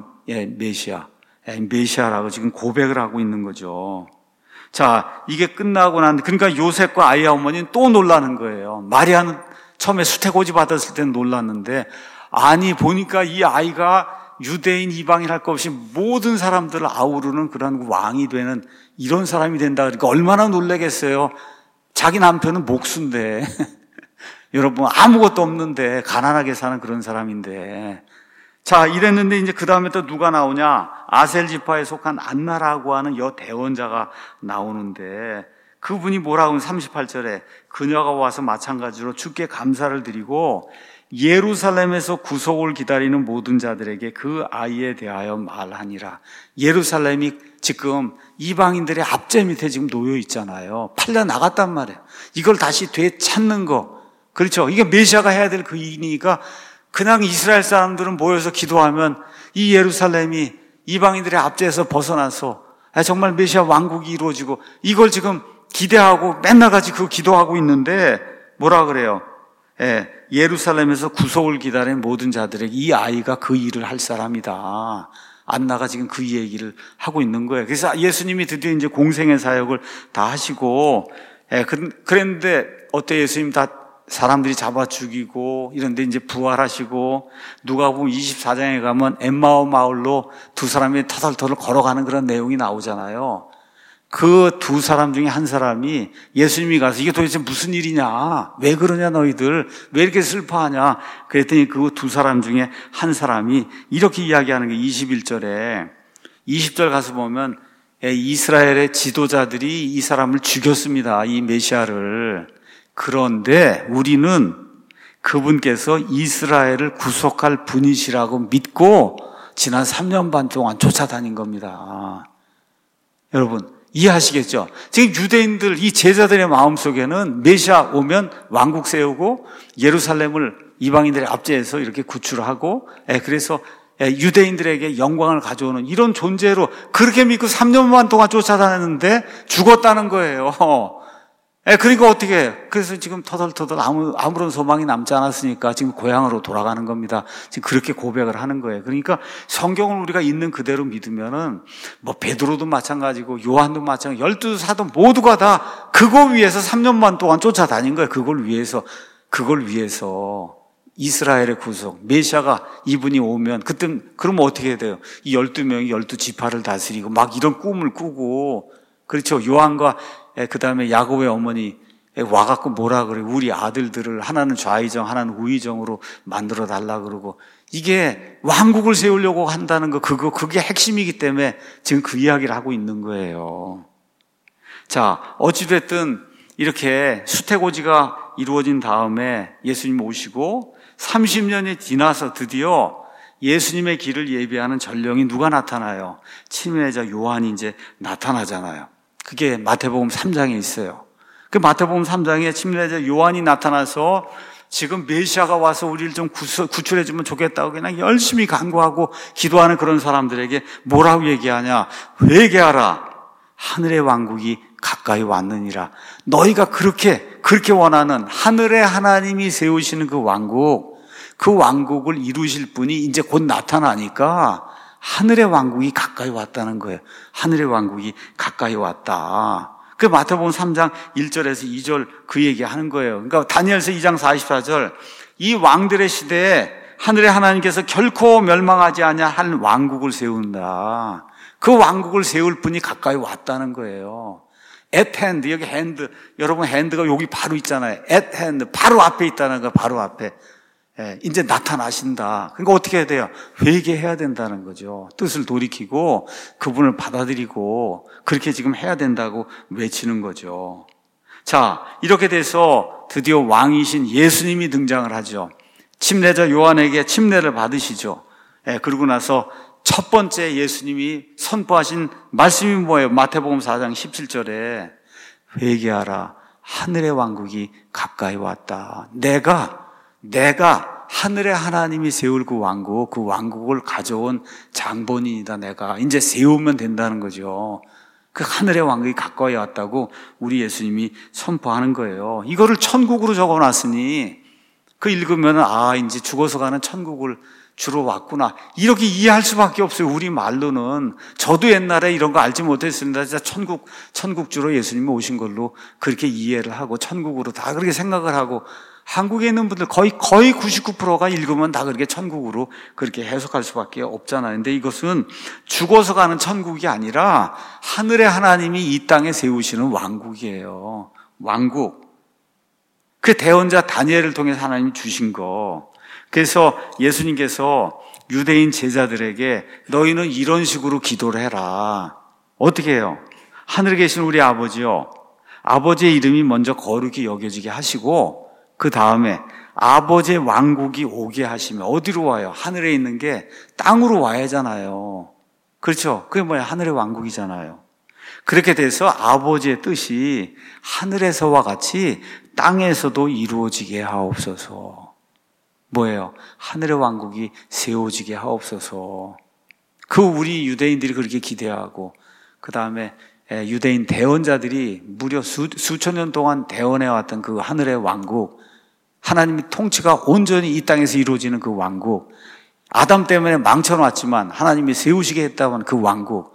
[SPEAKER 1] 메시아라고 지금 고백을 하고 있는 거죠. 자, 이게 끝나고 그러니까 요셉과 아이의 어머니는 또 놀라는 거예요. 마리아는 처음에 수태고지 받았을 때는 놀랐는데, 아니 보니까 이 아이가 유대인 이방인 할 것 없이 모든 사람들을 아우르는 그런 왕이 되는 이런 사람이 된다. 그러니까 얼마나 놀라겠어요. 자기 남편은 목수인데 여러분 아무것도 없는데 가난하게 사는 그런 사람인데, 자, 이랬는데 이제 그 다음에 또 누가 나오냐? 아셀 지파에 속한 안나라고 하는 여대원자가 나오는데, 그분이 뭐라고 하면 38절에 그녀가 와서 마찬가지로 주께 감사를 드리고 예루살렘에서 구속을 기다리는 모든 자들에게 그 아이에 대하여 말하니라. 예루살렘이 지금 이방인들의 압제 밑에 지금 놓여 있잖아요. 팔려 나갔단 말이에요. 이걸 다시 되찾는 거, 그렇죠? 이게 메시아가 해야 될 그 일이니까 그냥 이스라엘 사람들은 모여서 기도하면 이 예루살렘이 이방인들의 압제에서 벗어나서 정말 메시아 왕국이 이루어지고, 이걸 지금 기대하고 맨날 같이 그 기도하고 있는데 뭐라 그래요? 예루살렘에서 구속을 기다리는 모든 자들에게 이 아이가 그 일을 할 사람이다. 안나가 지금 그 얘기를 하고 있는 거예요. 그래서 예수님이 드디어 이제 공생의 사역을 다 하시고, 그랬는데 어때? 예수님 다 사람들이 잡아 죽이고 이런데 이제 부활하시고, 누가복음 24장에 가면 엠마오 마을로 두 사람이 터덜터덜 걸어가는 그런 내용이 나오잖아요. 그 두 사람 중에 한 사람이 예수님이 가서 이게 도대체 무슨 일이냐? 왜 그러냐 너희들? 왜 이렇게 슬퍼하냐? 그랬더니 그 두 사람 중에 한 사람이 이렇게 이야기하는 게 21절에 20절 가서 보면 이스라엘의 지도자들이 이 사람을 죽였습니다. 이 메시아를. 그런데 우리는 그분께서 이스라엘을 구속할 분이시라고 믿고 지난 3년 반 동안 쫓아다닌 겁니다. 여러분 이해하시겠죠? 지금 유대인들, 이 제자들의 마음속에는 메시아 오면 왕국 세우고 예루살렘을 이방인들의 압제해서 이렇게 구출하고, 그래서 유대인들에게 영광을 가져오는 이런 존재로 그렇게 믿고 3년 반 동안 쫓아다녔는데 죽었다는 거예요. 그러니까 어떻게 해요? 그래서 지금 터덜터덜 아무런 소망이 남지 않았으니까 지금 고향으로 돌아가는 겁니다. 지금 그렇게 고백을 하는 거예요. 그러니까 성경을 우리가 있는 그대로 믿으면은 뭐 베드로도 마찬가지고 요한도 마찬가지고 12사도 모두가 다 그거 위해서 3년 반 동안 쫓아다닌 거예요. 그걸 위해서 이스라엘의 구속, 메시아가 이분이 오면 그때 그러면 어떻게 해야 돼요? 이 12명이 12지파를 다스리고 막 이런 꿈을 꾸고, 그렇죠? 요한과 그 다음에 야곱의 어머니 와갖고 뭐라 그래? 우리 아들들을 하나는 좌의정, 하나는 우의정으로 만들어 달라 그러고, 이게 왕국을 세우려고 한다는 거, 그게 핵심이기 때문에 지금 그 이야기를 하고 있는 거예요. 자, 어찌됐든 이렇게 수태고지가 이루어진 다음에 예수님 오시고 30년이 지나서 드디어 예수님의 길을 예비하는 전령이 누가 나타나요? 침례자 요한이 이제 나타나잖아요. 그게 마태복음 3장에 있어요. 그 마태복음 3장에 침례자 요한이 나타나서 지금 메시아가 와서 우리를 좀 구출해주면 좋겠다고 그냥 열심히 간구하고 기도하는 그런 사람들에게 뭐라고 얘기하냐? 회개하라. 하늘의 왕국이 가까이 왔느니라. 너희가 그렇게 원하는 하늘의 하나님이 세우시는 그 왕국을 이루실 분이 이제 곧 나타나니까 하늘의 왕국이 가까이 왔다는 거예요. 하늘의 왕국이 가까이 왔다. 그 마태복음 3장 1절에서 2절 그 얘기하는 거예요. 그러니까 다니엘서 2장 44절, 이 왕들의 시대에 하늘의 하나님께서 결코 멸망하지 아니할 왕국을 세운다. 그 왕국을 세울 분이 가까이 왔다는 거예요. at hand, 여기 hand, 여러분 hand가 여기 바로 있잖아요. at hand, 바로 앞에 있다는 거, 바로 앞에. 이제 나타나신다. 그러니까 어떻게 해야 돼요? 회개해야 된다는 거죠. 뜻을 돌이키고 그분을 받아들이고 그렇게 지금 해야 된다고 외치는 거죠. 자, 이렇게 돼서 드디어 왕이신 예수님이 등장을 하죠. 침례자 요한에게 침례를 받으시죠. 그러고 나서 첫 번째 예수님이 선포하신 말씀이 뭐예요? 마태복음 4장 17절에 회개하라. 하늘의 왕국이 가까이 왔다. 내가 하늘의 하나님이 세울 그 왕국을 가져온 장본인이다. 내가 이제 세우면 된다는 거죠. 그 하늘의 왕국이 가까이 왔다고 우리 예수님이 선포하는 거예요. 이거를 천국으로 적어놨으니 그 읽으면 이제 죽어서 가는 천국을 주로 왔구나. 이렇게 이해할 수밖에 없어요. 우리 말로는. 저도 옛날에 이런 거 알지 못했습니다. 진짜 천국주로 예수님이 오신 걸로 그렇게 이해를 하고 천국으로 다 그렇게 생각을 하고, 한국에 있는 분들 거의 99%가 읽으면 다 그렇게 천국으로 그렇게 해석할 수밖에 없잖아요. 근데 이것은 죽어서 가는 천국이 아니라 하늘의 하나님이 이 땅에 세우시는 왕국이에요. 왕국. 그 대언자 다니엘을 통해서 하나님이 주신 거. 그래서 예수님께서 유대인 제자들에게 너희는 이런 식으로 기도를 해라. 어떻게 해요? 하늘에 계신 우리 아버지요. 아버지의 이름이 먼저 거룩히 여겨지게 하시고 그 다음에 아버지의 왕국이 오게 하시면 어디로 와요? 하늘에 있는 게 땅으로 와야 하잖아요. 그렇죠? 그게 뭐야? 하늘의 왕국이잖아요. 그렇게 돼서 아버지의 뜻이 하늘에서와 같이 땅에서도 이루어지게 하옵소서. 뭐예요? 하늘의 왕국이 세워지게 하옵소서. 그 우리 유대인들이 그렇게 기대하고, 그 다음에 유대인 대언자들이 무려 수천 년 동안 대언해왔던 그 하늘의 왕국, 하나님의 통치가 온전히 이 땅에서 이루어지는 그 왕국, 아담 때문에 망쳐놨지만 하나님이 세우시게 했다고 하는 그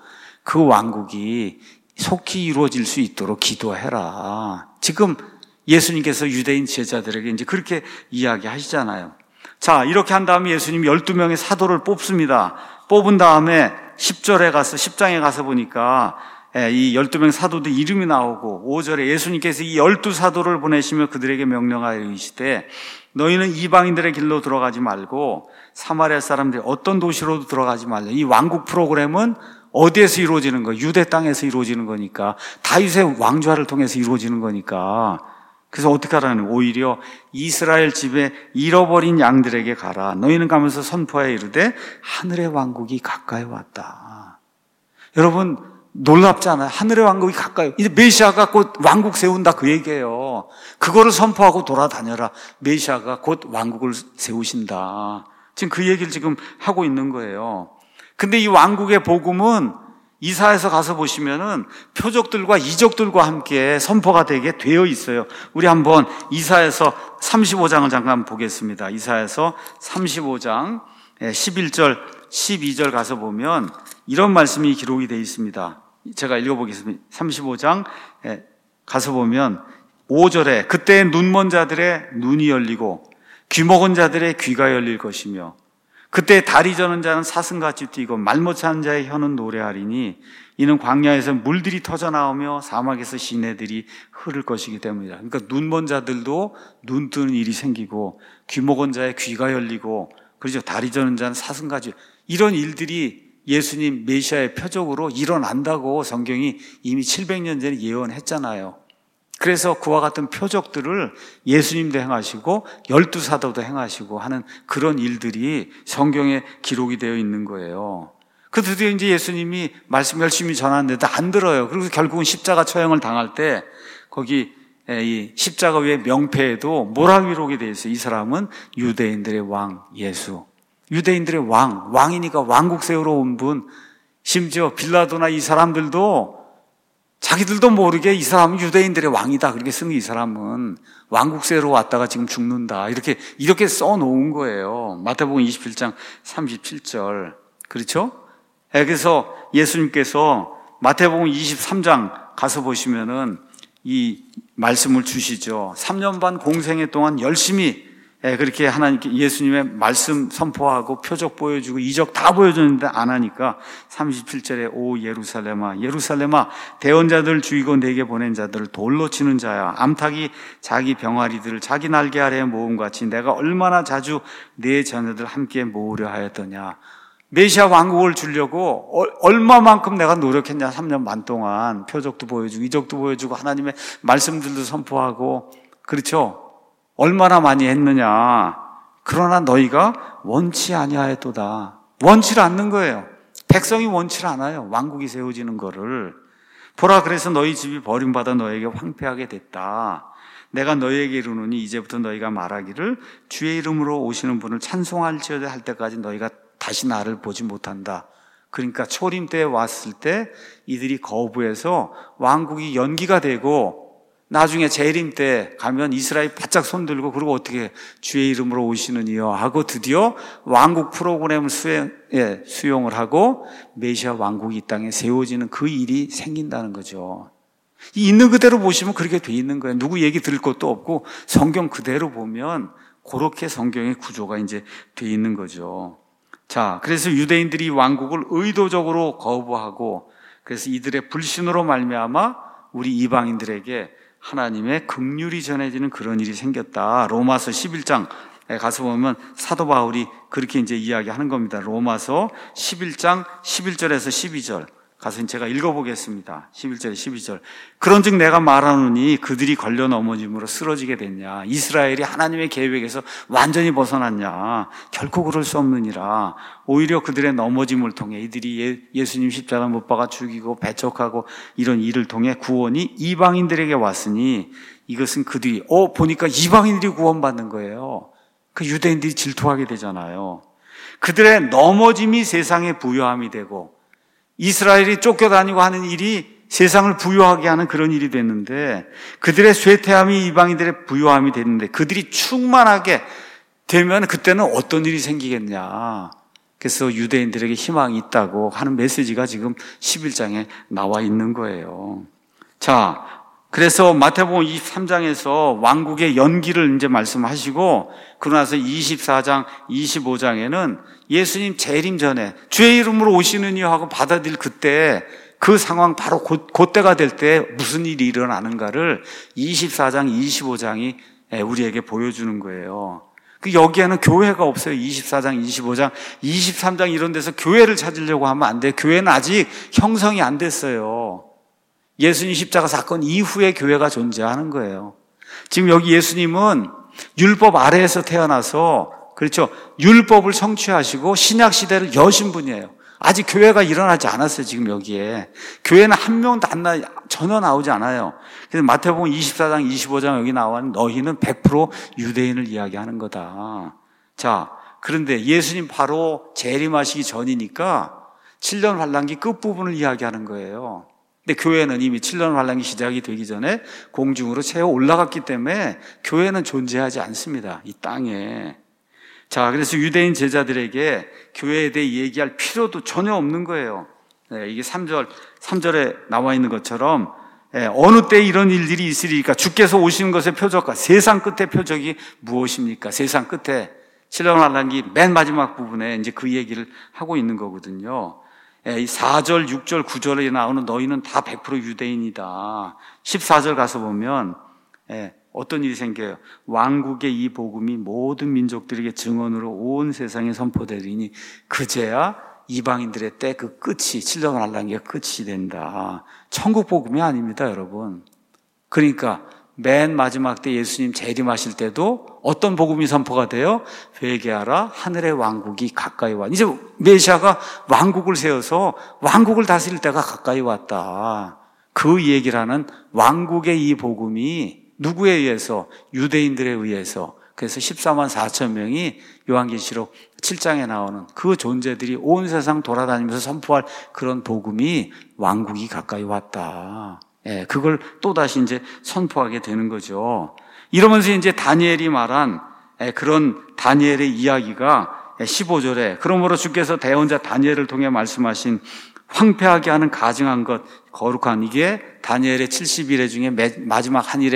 [SPEAKER 1] 왕국이 속히 이루어질 수 있도록 기도해라. 지금 예수님께서 유대인 제자들에게 이제 그렇게 이야기하시잖아요. 자, 이렇게 한 다음에 예수님이 12명의 사도를 뽑습니다. 뽑은 다음에 10장에 가서 보니까 이 12명 사도들 이름이 나오고, 5절에 예수님께서 이 12사도를 보내시며 그들에게 명령하여 이르시되 너희는 이방인들의 길로 들어가지 말고 사마리아 사람들이 어떤 도시로도 들어가지 말라. 이 왕국 프로그램은 어디에서 이루어지는 거예요? 유대 땅에서 이루어지는 거니까. 다윗의 왕좌를 통해서 이루어지는 거니까. 그래서 어떻게 하라는 거예요? 오히려 이스라엘 집에 잃어버린 양들에게 가라. 너희는 가면서 선포하여 이르되 하늘의 왕국이 가까이 왔다. 여러분 놀랍지 않아요? 하늘의 왕국이 가까이. 이제 메시아가 곧 왕국 세운다 그 얘기예요. 그거를 선포하고 돌아다녀라. 메시아가 곧 왕국을 세우신다. 지금 그 얘기를 지금 하고 있는 거예요. 근데 이 왕국의 복음은 이사야서 가서 보시면은 표적들과 이적들과 함께 선포가 되게 되어 있어요. 우리 한번 이사야서 35장을 잠깐 보겠습니다. 이사야서 35장 11절 12절 가서 보면 이런 말씀이 기록이 되어 있습니다. 제가 읽어보겠습니다. 35장 가서 보면 5절에 그때 눈먼 자들의 눈이 열리고 귀 먹은 자들의 귀가 열릴 것이며 그때 다리 저는 자는 사슴같이 뛰고 말 못하는 자의 혀는 노래하리니 이는 광야에서 물들이 터져나오며 사막에서 시내들이 흐를 것이기 때문이다. 그러니까 눈먼 자들도 눈 뜨는 일이 생기고 귀 먹은 자의 귀가 열리고 그렇죠. 다리 저는 자는 사슴같이 이런 일들이 예수님 메시아의 표적으로 일어난다고 성경이 이미 700년 전에 예언했잖아요. 그래서 그와 같은 표적들을 예수님도 행하시고 12사도도 행하시고 하는 그런 일들이 성경에 기록이 되어 있는 거예요. 그 드디어 이제 예수님이 말씀 열심히 전하는데도 안 들어요. 그리고 결국은 십자가 처형을 당할 때 거기 이 십자가 위에 명패에도 뭐라고 기록이 되어 있어요? 이 사람은 유대인들의 왕 예수. 유대인들의 왕이니까 왕국 세우러 온 분. 심지어 빌라도나 이 사람들도 자기들도 모르게 이 사람은 유대인들의 왕이다. 그렇게 쓴 이 사람은 왕국 세우러 왔다가 지금 죽는다. 이렇게 써놓은 거예요. 마태복음 27장 37절. 그렇죠? 그래서 예수님께서 마태복음 23장 가서 보시면은 이 말씀을 주시죠. 3년 반 공생애 동안 열심히 그렇게 하나님께 예수님의 말씀 선포하고 표적 보여주고 이적 다 보여줬는데 안 하니까 37절에 오 예루살렘아 예루살렘아 대언자들 죽이고 내게 보낸 자들을 돌로 치는 자야 암탉이 자기 병아리들을 자기 날개 아래에 모음같이 내가 얼마나 자주 내 자녀들 함께 모으려 하였더냐. 메시아 왕국을 주려고 얼마만큼 내가 노력했냐. 3년 반 동안 표적도 보여주고 이적도 보여주고 하나님의 말씀들도 선포하고 그렇죠. 얼마나 많이 했느냐. 그러나 너희가 원치 아니하였도다. 원치를 않는 거예요. 백성이 원치를 않아요. 왕국이 세워지는 거를. 보라 그래서 너희 집이 버림받아 너에게 황폐하게 됐다. 내가 너희에게 이르노니 이제부터 너희가 말하기를 주의 이름으로 오시는 분을 찬송할지어다 할 때까지 너희가 다시 나를 보지 못한다. 그러니까 초림 때에 왔을 때 이들이 거부해서 왕국이 연기가 되고 나중에 재림 때 가면 이스라엘 바짝 손들고 그리고 어떻게 주의 이름으로 오시는 이여 하고 드디어 왕국 프로그램을 수용을 하고 메시아 왕국이 이 땅에 세워지는 그 일이 생긴다는 거죠. 있는 그대로 보시면 그렇게 돼 있는 거예요. 누구 얘기 들을 것도 없고 성경 그대로 보면 그렇게 성경의 구조가 이제 돼 있는 거죠. 자, 그래서 유대인들이 왕국을 의도적으로 거부하고 그래서 이들의 불신으로 말미암아 우리 이방인들에게 하나님의 긍휼이 전해지는 그런 일이 생겼다. 로마서 11장에 가서 보면 사도 바울이 그렇게 이제 이야기하는 겁니다. 로마서 11장 11절에서 12절 가서 제가 읽어보겠습니다. 11절에 12절. 그런즉 내가 말하노니 그들이 걸려 넘어짐으로 쓰러지게 됐냐. 이스라엘이 하나님의 계획에서 완전히 벗어났냐. 결코 그럴 수 없느니라. 오히려 그들의 넘어짐을 통해 이들이 예수님 십자가 못 박아 죽이고 배척하고 이런 일을 통해 구원이 이방인들에게 왔으니 이것은 그들이 보니까 이방인들이 구원받는 거예요. 그 유대인들이 질투하게 되잖아요. 그들의 넘어짐이 세상의 부요함이 되고 이스라엘이 쫓겨다니고 하는 일이 세상을 부요하게 하는 그런 일이 됐는데 그들의 쇠퇴함이 이방인들의 부요함이 됐는데 그들이 충만하게 되면 그때는 어떤 일이 생기겠냐. 그래서 유대인들에게 희망이 있다고 하는 메시지가 지금 11장에 나와 있는 거예요. 자, 그래서 마태복음 23장에서 왕국의 연기를 이제 말씀하시고 그러고 나서 24장, 25장에는 예수님 재림 전에 주의 이름으로 오시는 이여 하고 받아들일 그때 그 상황 바로 그때가 될 때 무슨 일이 일어나는가를 24장, 25장이 우리에게 보여주는 거예요. 여기에는 교회가 없어요. 24장, 25장, 23장 이런 데서 교회를 찾으려고 하면 안 돼요. 교회는 아직 형성이 안 됐어요. 예수님 십자가 사건 이후에 교회가 존재하는 거예요. 지금 여기 예수님은 율법 아래에서 태어나서, 그렇죠, 율법을 성취하시고 신약 시대를 여신 분이에요. 아직 교회가 일어나지 않았어요. 지금 여기에 교회는 한 명도 전혀 나오지 않아요. 그래서 마태복음 24장 25장 여기 나와 너희는 100% 유대인을 이야기하는 거다. 자, 그런데 예수님 바로 재림하시기 전이니까 7년 환란기 끝부분을 이야기하는 거예요. 근데 교회는 이미 7년 환란기 시작이 되기 전에 공중으로 채워 올라갔기 때문에 교회는 존재하지 않습니다. 이 땅에. 자, 그래서 유대인 제자들에게 교회에 대해 얘기할 필요도 전혀 없는 거예요. 이게 3절에 나와 있는 것처럼 어느 때 이런 일들이 있으리까 주께서 오시는 것의 표적과 세상 끝의 표적이 무엇입니까? 세상 끝에 7년 환란기 맨 마지막 부분에 이제 그 얘기를 하고 있는 거거든요. 이 4절, 6절, 9절에 나오는 너희는 다 100% 유대인이다. 14절 가서 보면 어떤 일이 생겨요? 왕국의 이 복음이 모든 민족들에게 증언으로 온 세상에 선포되리니 그제야 이방인들의 때 그 끝이, 7년 환란기가 끝이 된다. 천국 복음이 아닙니다, 여러분. 그러니까 맨 마지막 때 예수님 재림하실 때도 어떤 복음이 선포가 돼요? 회개하라, 하늘의 왕국이 가까이 와. 이제 메시아가 왕국을 세워서 왕국을 다스릴 때가 가까이 왔다. 그 얘기를 하는 왕국의 이 복음이 누구에 의해서? 유대인들에 의해서. 그래서 14만 4천 명이 요한계시록 7장에 나오는 그 존재들이 온 세상 돌아다니면서 선포할 그런 복음이 왕국이 가까이 왔다. 그걸 또다시 이제 선포하게 되는 거죠. 이러면서 이제 다니엘이 말한 그런 다니엘의 이야기가 15절에 그러므로 주께서 대언자 다니엘을 통해 말씀하신 황폐하게 하는 가증한 것, 거룩한 이게 다니엘의 70일의 중에 마지막 한 일에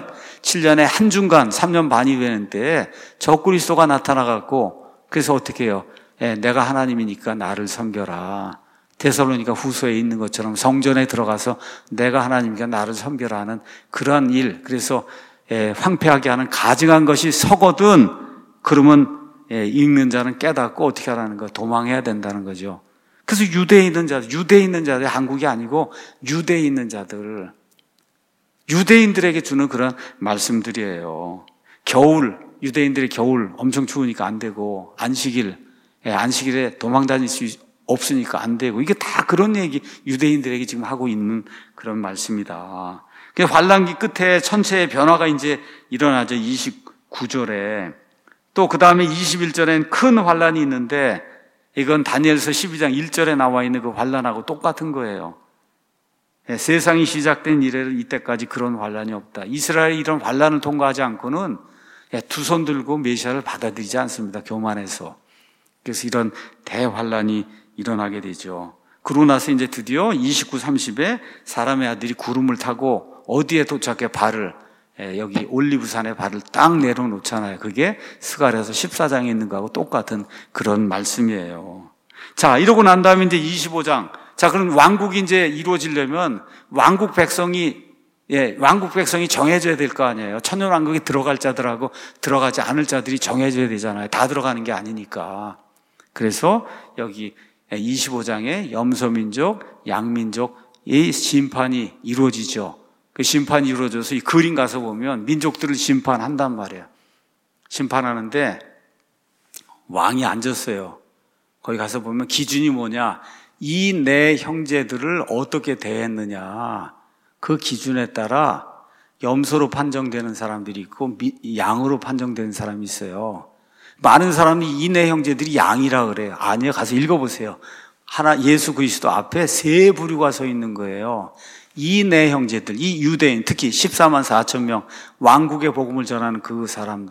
[SPEAKER 1] 7년의 한중간 3년 반이 되는 때에 적그리스도가 나타나갖고 그래서 어떻게 해요? 내가 하나님이니까 나를 섬겨라. 데살로니가 후서에 있는 것처럼 성전에 들어가서 내가 하나님이니까 나를 섬겨라 하는 그러한 일. 그래서 황폐하게 하는 가증한 것이 서거든 그러면 읽는 자는 깨닫고 어떻게 하라는 거? 도망해야 된다는 거죠. 그래서 유대에 있는 자들, 한국이 아니고 유대에 있는 자들, 유대인들에게 주는 그런 말씀들이에요. 유대인들의 겨울 엄청 추우니까 안 되고, 안식일에 도망 다닐 수 없으니까 안 되고, 이게 다 그런 얘기, 유대인들에게 지금 하고 있는 그런 말씀이다. 환란기 끝에 천체의 변화가 이제 일어나죠. 29절에. 또 그 다음에 21절엔 큰 환란이 있는데, 이건 다니엘서 12장 1절에 나와 있는 그 환란하고 똑같은 거예요. 세상이 시작된 이래로 이때까지 그런 환란이 없다. 이스라엘이 이런 환란을 통과하지 않고는 두 손 들고 메시아를 받아들이지 않습니다. 교만해서. 그래서 이런 대환란이 일어나게 되죠. 그러고 나서 이제 드디어 29, 30에 사람의 아들이 구름을 타고 어디에 도착해 여기 올리브산에 발을 딱 내려놓잖아요. 그게 스가랴서 14장에 있는 거하고 똑같은 그런 말씀이에요. 자, 이러고 난 다음에 이제 25장. 자, 그럼 왕국이 이제 이루어지려면 왕국 백성이 정해져야 될 거 아니에요. 천년왕국에 들어갈 자들하고 들어가지 않을 자들이 정해져야 되잖아요. 다 들어가는 게 아니니까. 그래서 여기 25장에 염소민족, 양민족의 심판이 이루어지죠. 그 심판이 이루어져서 이 그림 가서 보면 민족들을 심판한단 말이에요. 심판하는데 왕이 앉았어요. 거기 가서 보면 기준이 뭐냐? 이 내 형제들을 어떻게 대했느냐. 그 기준에 따라 염소로 판정되는 사람들이 있고 양으로 판정되는 사람이 있어요. 많은 사람이 이 내 형제들이 양이라 그래요. 아니요. 가서 읽어보세요. 예수 그리스도 앞에 세 부류가 서 있는 거예요. 이 내 형제들, 이 유대인, 특히 14만 4천 명 왕국의 복음을 전하는 그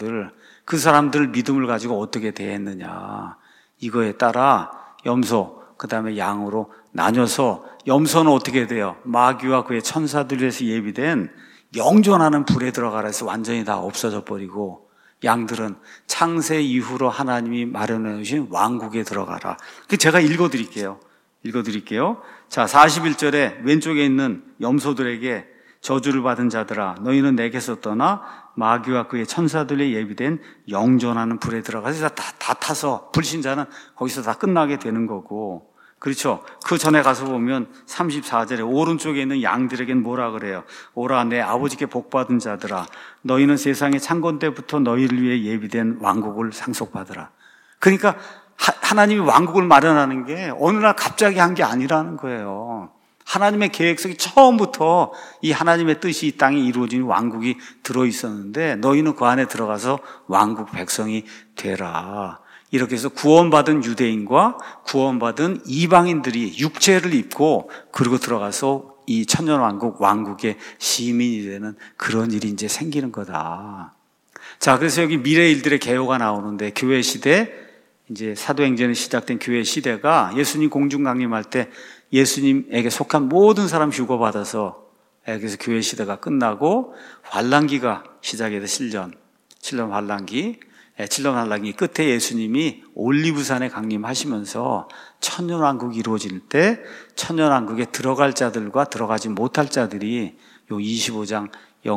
[SPEAKER 1] 사람들 믿음을 가지고 어떻게 대했느냐. 이거에 따라 염소, 그 다음에 양으로 나뉘어서 염소는 어떻게 돼요? 마귀와 그의 천사들에서 예비된 영존하는 불에 들어가라 해서 완전히 다 없어져 버리고 양들은 창세 이후로 하나님이 마련해 주신 왕국에 들어가라. 제가 읽어드릴게요. 자, 41절에 왼쪽에 있는 염소들에게 저주를 받은 자들아 너희는 내게서 떠나 마귀와 그의 천사들의 예비된 영존하는 불에 들어가서 다 타서 불신자는 거기서 다 끝나게 되는 거고, 그렇죠? 그 전에 가서 보면 34절에 오른쪽에 있는 양들에겐 뭐라 그래요? 오라 내 아버지께 복받은 자들아 너희는 세상의 창건 때부터 너희를 위해 예비된 왕국을 상속받으라. 그러니까 하나님이 왕국을 마련하는 게 어느 날 갑자기 한 게 아니라는 거예요. 하나님의 계획 속에 처음부터 이 하나님의 뜻이 이 땅에 이루어진 왕국이 들어있었는데 너희는 그 안에 들어가서 왕국 백성이 되라. 이렇게 해서 구원받은 유대인과 구원받은 이방인들이 육체를 입고 그리고 들어가서 이 천년왕국, 왕국의 시민이 되는 그런 일이 이제 생기는 거다. 자, 그래서 여기 미래 일들의 개요가 나오는데 교회 시대, 이제 사도행전에 시작된 교회 시대가 예수님 공중 강림할 때 예수님에게 속한 모든 사람 휴거받아서, 그래서 교회 시대가 끝나고 환란기가 시작이 돼서 7년 환란기. 7년 환란기 끝에 예수님이 올리브산에 강림하시면서 천년왕국이 이루어질 때 천년왕국에 들어갈 자들과 들어가지 못할 자들이 요 25장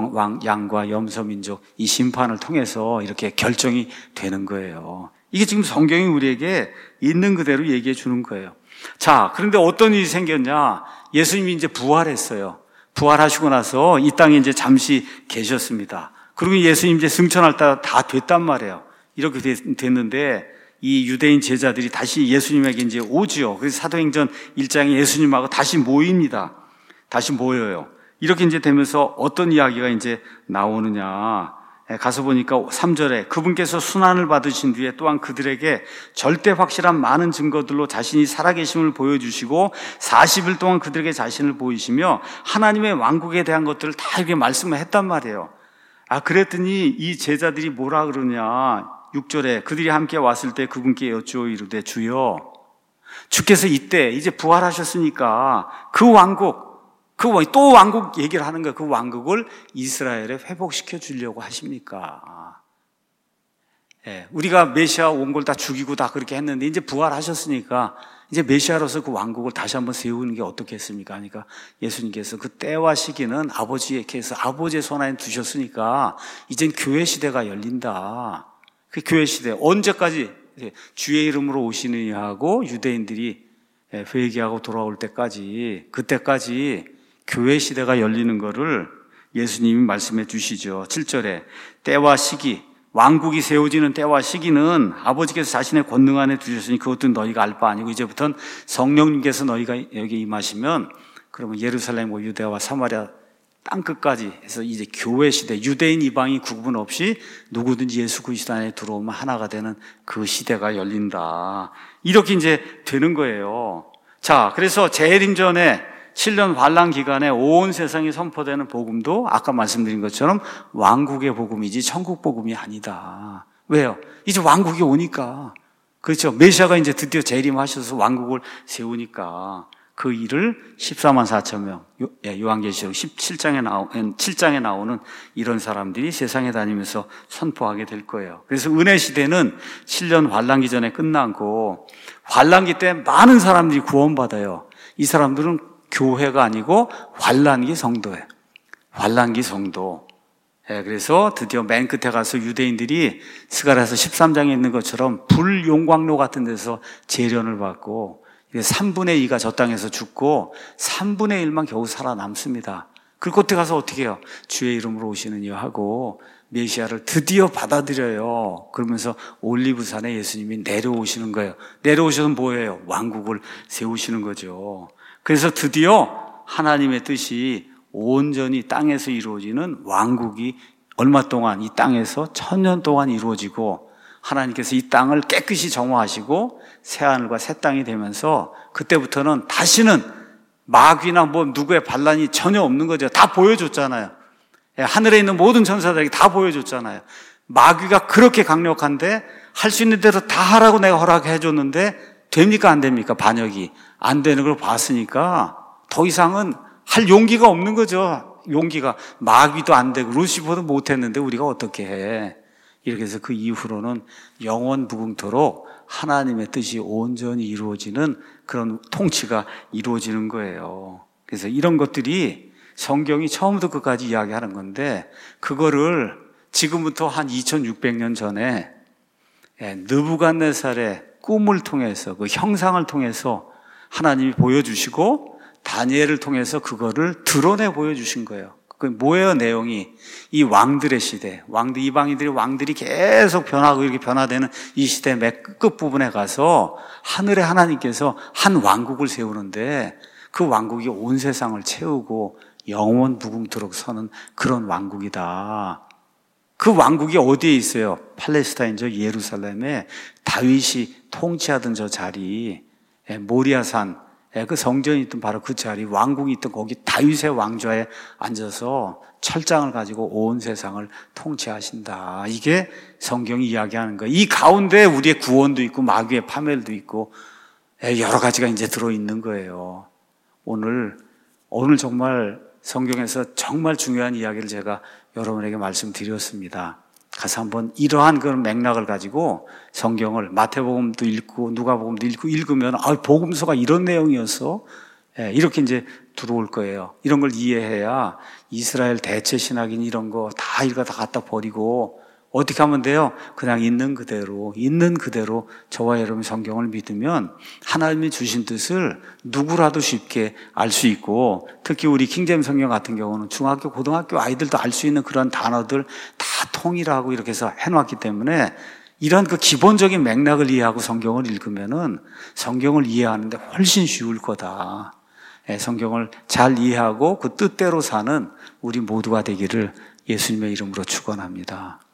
[SPEAKER 1] 양과 염소민족 이 심판을 통해서 이렇게 결정이 되는 거예요. 이게 지금 성경이 우리에게 있는 그대로 얘기해 주는 거예요. 자, 그런데 어떤 일이 생겼냐? 예수님이 이제 부활했어요. 부활하시고 나서 이 땅에 이제 잠시 계셨습니다. 그리고 예수님 이제 승천할 때 다 됐단 말이에요. 이렇게 됐는데 이 유대인 제자들이 다시 예수님에게 이제 오지요. 그래서 사도행전 1장에 예수님하고 다시 모입니다. 다시 모여요. 이렇게 이제 되면서 어떤 이야기가 이제 나오느냐. 가서 보니까 3절에 그분께서 순환을 받으신 뒤에 또한 그들에게 절대 확실한 많은 증거들로 자신이 살아계심을 보여주시고 40일 동안 그들에게 자신을 보이시며 하나님의 왕국에 대한 것들을 다 이렇게 말씀을 했단 말이에요. 그랬더니 이 제자들이 뭐라 그러냐. 6절에 그들이 함께 왔을 때 그분께 여쭈어 이르되 주여 주께서 이때 이제 부활하셨으니까 그 왕국 또 왕국 얘기를 하는 거예요. 그 왕국을 이스라엘에 회복시켜 주려고 하십니까? 우리가 메시아 온 걸 다 죽이고 다 그렇게 했는데 이제 부활하셨으니까 이제 메시아로서 그 왕국을 다시 한번 세우는 게 어떻겠습니까? 그러니까 예수님께서 그 때와 시기는 아버지께서 아버지의 손안에 두셨으니까 이젠 교회 시대가 열린다. 그 교회 시대 언제까지 주의 이름으로 오시느냐 하고 유대인들이 회개하고 돌아올 때까지, 그때까지 교회 시대가 열리는 거를 예수님이 말씀해 주시죠. 7절에 때와 시기, 왕국이 세워지는 때와 시기는 아버지께서 자신의 권능 안에 두셨으니 그것도 너희가 알 바 아니고 이제부터는 성령님께서 너희가 여기 임하시면 그러면 예루살렘, 유대와 사마리아 땅끝까지 해서 이제 교회 시대, 유대인 이방인 구분 없이 누구든지 예수 그리스도 안에 들어오면 하나가 되는 그 시대가 열린다. 이렇게 이제 되는 거예요. 자, 그래서 재림전에 7년 환란 기간에 온 세상에 선포되는 복음도 아까 말씀드린 것처럼 왕국의 복음이지 천국 복음이 아니다. 왜요? 이제 왕국이 오니까. 그렇죠. 메시아가 이제 드디어 재림하셔서 왕국을 세우니까 그 일을 14만 4천 명, 요한계시록 7장에 나오는 이런 사람들이 세상에 다니면서 선포하게 될 거예요. 그래서 은혜 시대는 7년 환란기 전에 끝나고 환란기 때 많은 사람들이 구원받아요. 이 사람들은 교회가 아니고 환란기 성도예요. 환란기 성도. 그래서 드디어 맨 끝에 가서 유대인들이 스가랴서 13장에 있는 것처럼 불용광로 같은 데서 재련을 받고 3분의 2가 저 땅에서 죽고 3분의 1만 겨우 살아남습니다. 그리고 그때 가서 어떻게 해요? 주의 이름으로 오시는 이여 하고 메시아를 드디어 받아들여요. 그러면서 올리브산에 예수님이 내려오시는 거예요. 내려오셔서 뭐예요? 왕국을 세우시는 거죠. 그래서 드디어 하나님의 뜻이 온전히 땅에서 이루어지는 왕국이 얼마 동안 이 땅에서 1000년 동안 이루어지고 하나님께서 이 땅을 깨끗이 정화하시고 새하늘과 새 땅이 되면서 그때부터는 다시는 마귀나 누구의 반란이 전혀 없는 거죠. 다 보여줬잖아요. 하늘에 있는 모든 천사들에게 다 보여줬잖아요. 마귀가 그렇게 강력한데 할 수 있는 대로 다 하라고 내가 허락해 줬는데 됩니까 안 됩니까? 반역이 안 되는 걸 봤으니까 더 이상은 할 용기가 없는 거죠. 용기가. 마귀도 안 되고 루시퍼도 못했는데 우리가 어떻게 해. 이렇게 해서 그 이후로는 영원 무궁토록 하나님의 뜻이 온전히 이루어지는 그런 통치가 이루어지는 거예요. 그래서 이런 것들이 성경이 처음부터 끝까지 이야기하는 건데 그거를 지금부터 한 2600년 전에 느부갓네살의 꿈을 통해서 그 형상을 통해서 하나님이 보여주시고 다니엘을 통해서 그거를 드러내 보여주신 거예요. 그 뭐예요 내용이? 이 왕들의 시대, 이방인들의 왕들이 계속 변하고 이렇게 변화되는 이 시대 맨 끝부분에 가서 하늘의 하나님께서 한 왕국을 세우는데 그 왕국이 온 세상을 채우고 영원 무궁토록 서는 그런 왕국이다. 그 왕국이 어디에 있어요? 팔레스타인죠. 예루살렘에 다윗이 통치하던 저 자리, 모리아산, 그 성전이 있던 바로 그 자리, 왕궁이 있던 거기 다윗의 왕좌에 앉아서 철장을 가지고 온 세상을 통치하신다. 이게 성경이 이야기하는 거예요. 이 가운데 우리의 구원도 있고 마귀의 파멸도 있고 여러 가지가 이제 들어있는 거예요. 오늘 정말 성경에서 정말 중요한 이야기를 제가 여러분에게 말씀드렸습니다. 가서 한번 이러한 그런 맥락을 가지고 성경을 마태복음도 읽고 누가복음도 읽고 읽으면 복음서가 이런 내용이었어? 이렇게 이제 들어올 거예요. 이런 걸 이해해야 이스라엘 대체 신학인 이런 거 다 읽어 다 갖다 버리고 어떻게 하면 돼요? 그냥 있는 그대로 저와 여러분 성경을 믿으면 하나님이 주신 뜻을 누구라도 쉽게 알 수 있고 특히 우리 킹제임 성경 같은 경우는 중학교, 고등학교 아이들도 알 수 있는 그런 단어들 다 통일하고 이렇게 해서 해놨기 때문에 이런 그 기본적인 맥락을 이해하고 성경을 읽으면은 성경을 이해하는데 훨씬 쉬울 거다. 성경을 잘 이해하고 그 뜻대로 사는 우리 모두가 되기를 예수님의 이름으로 축원합니다.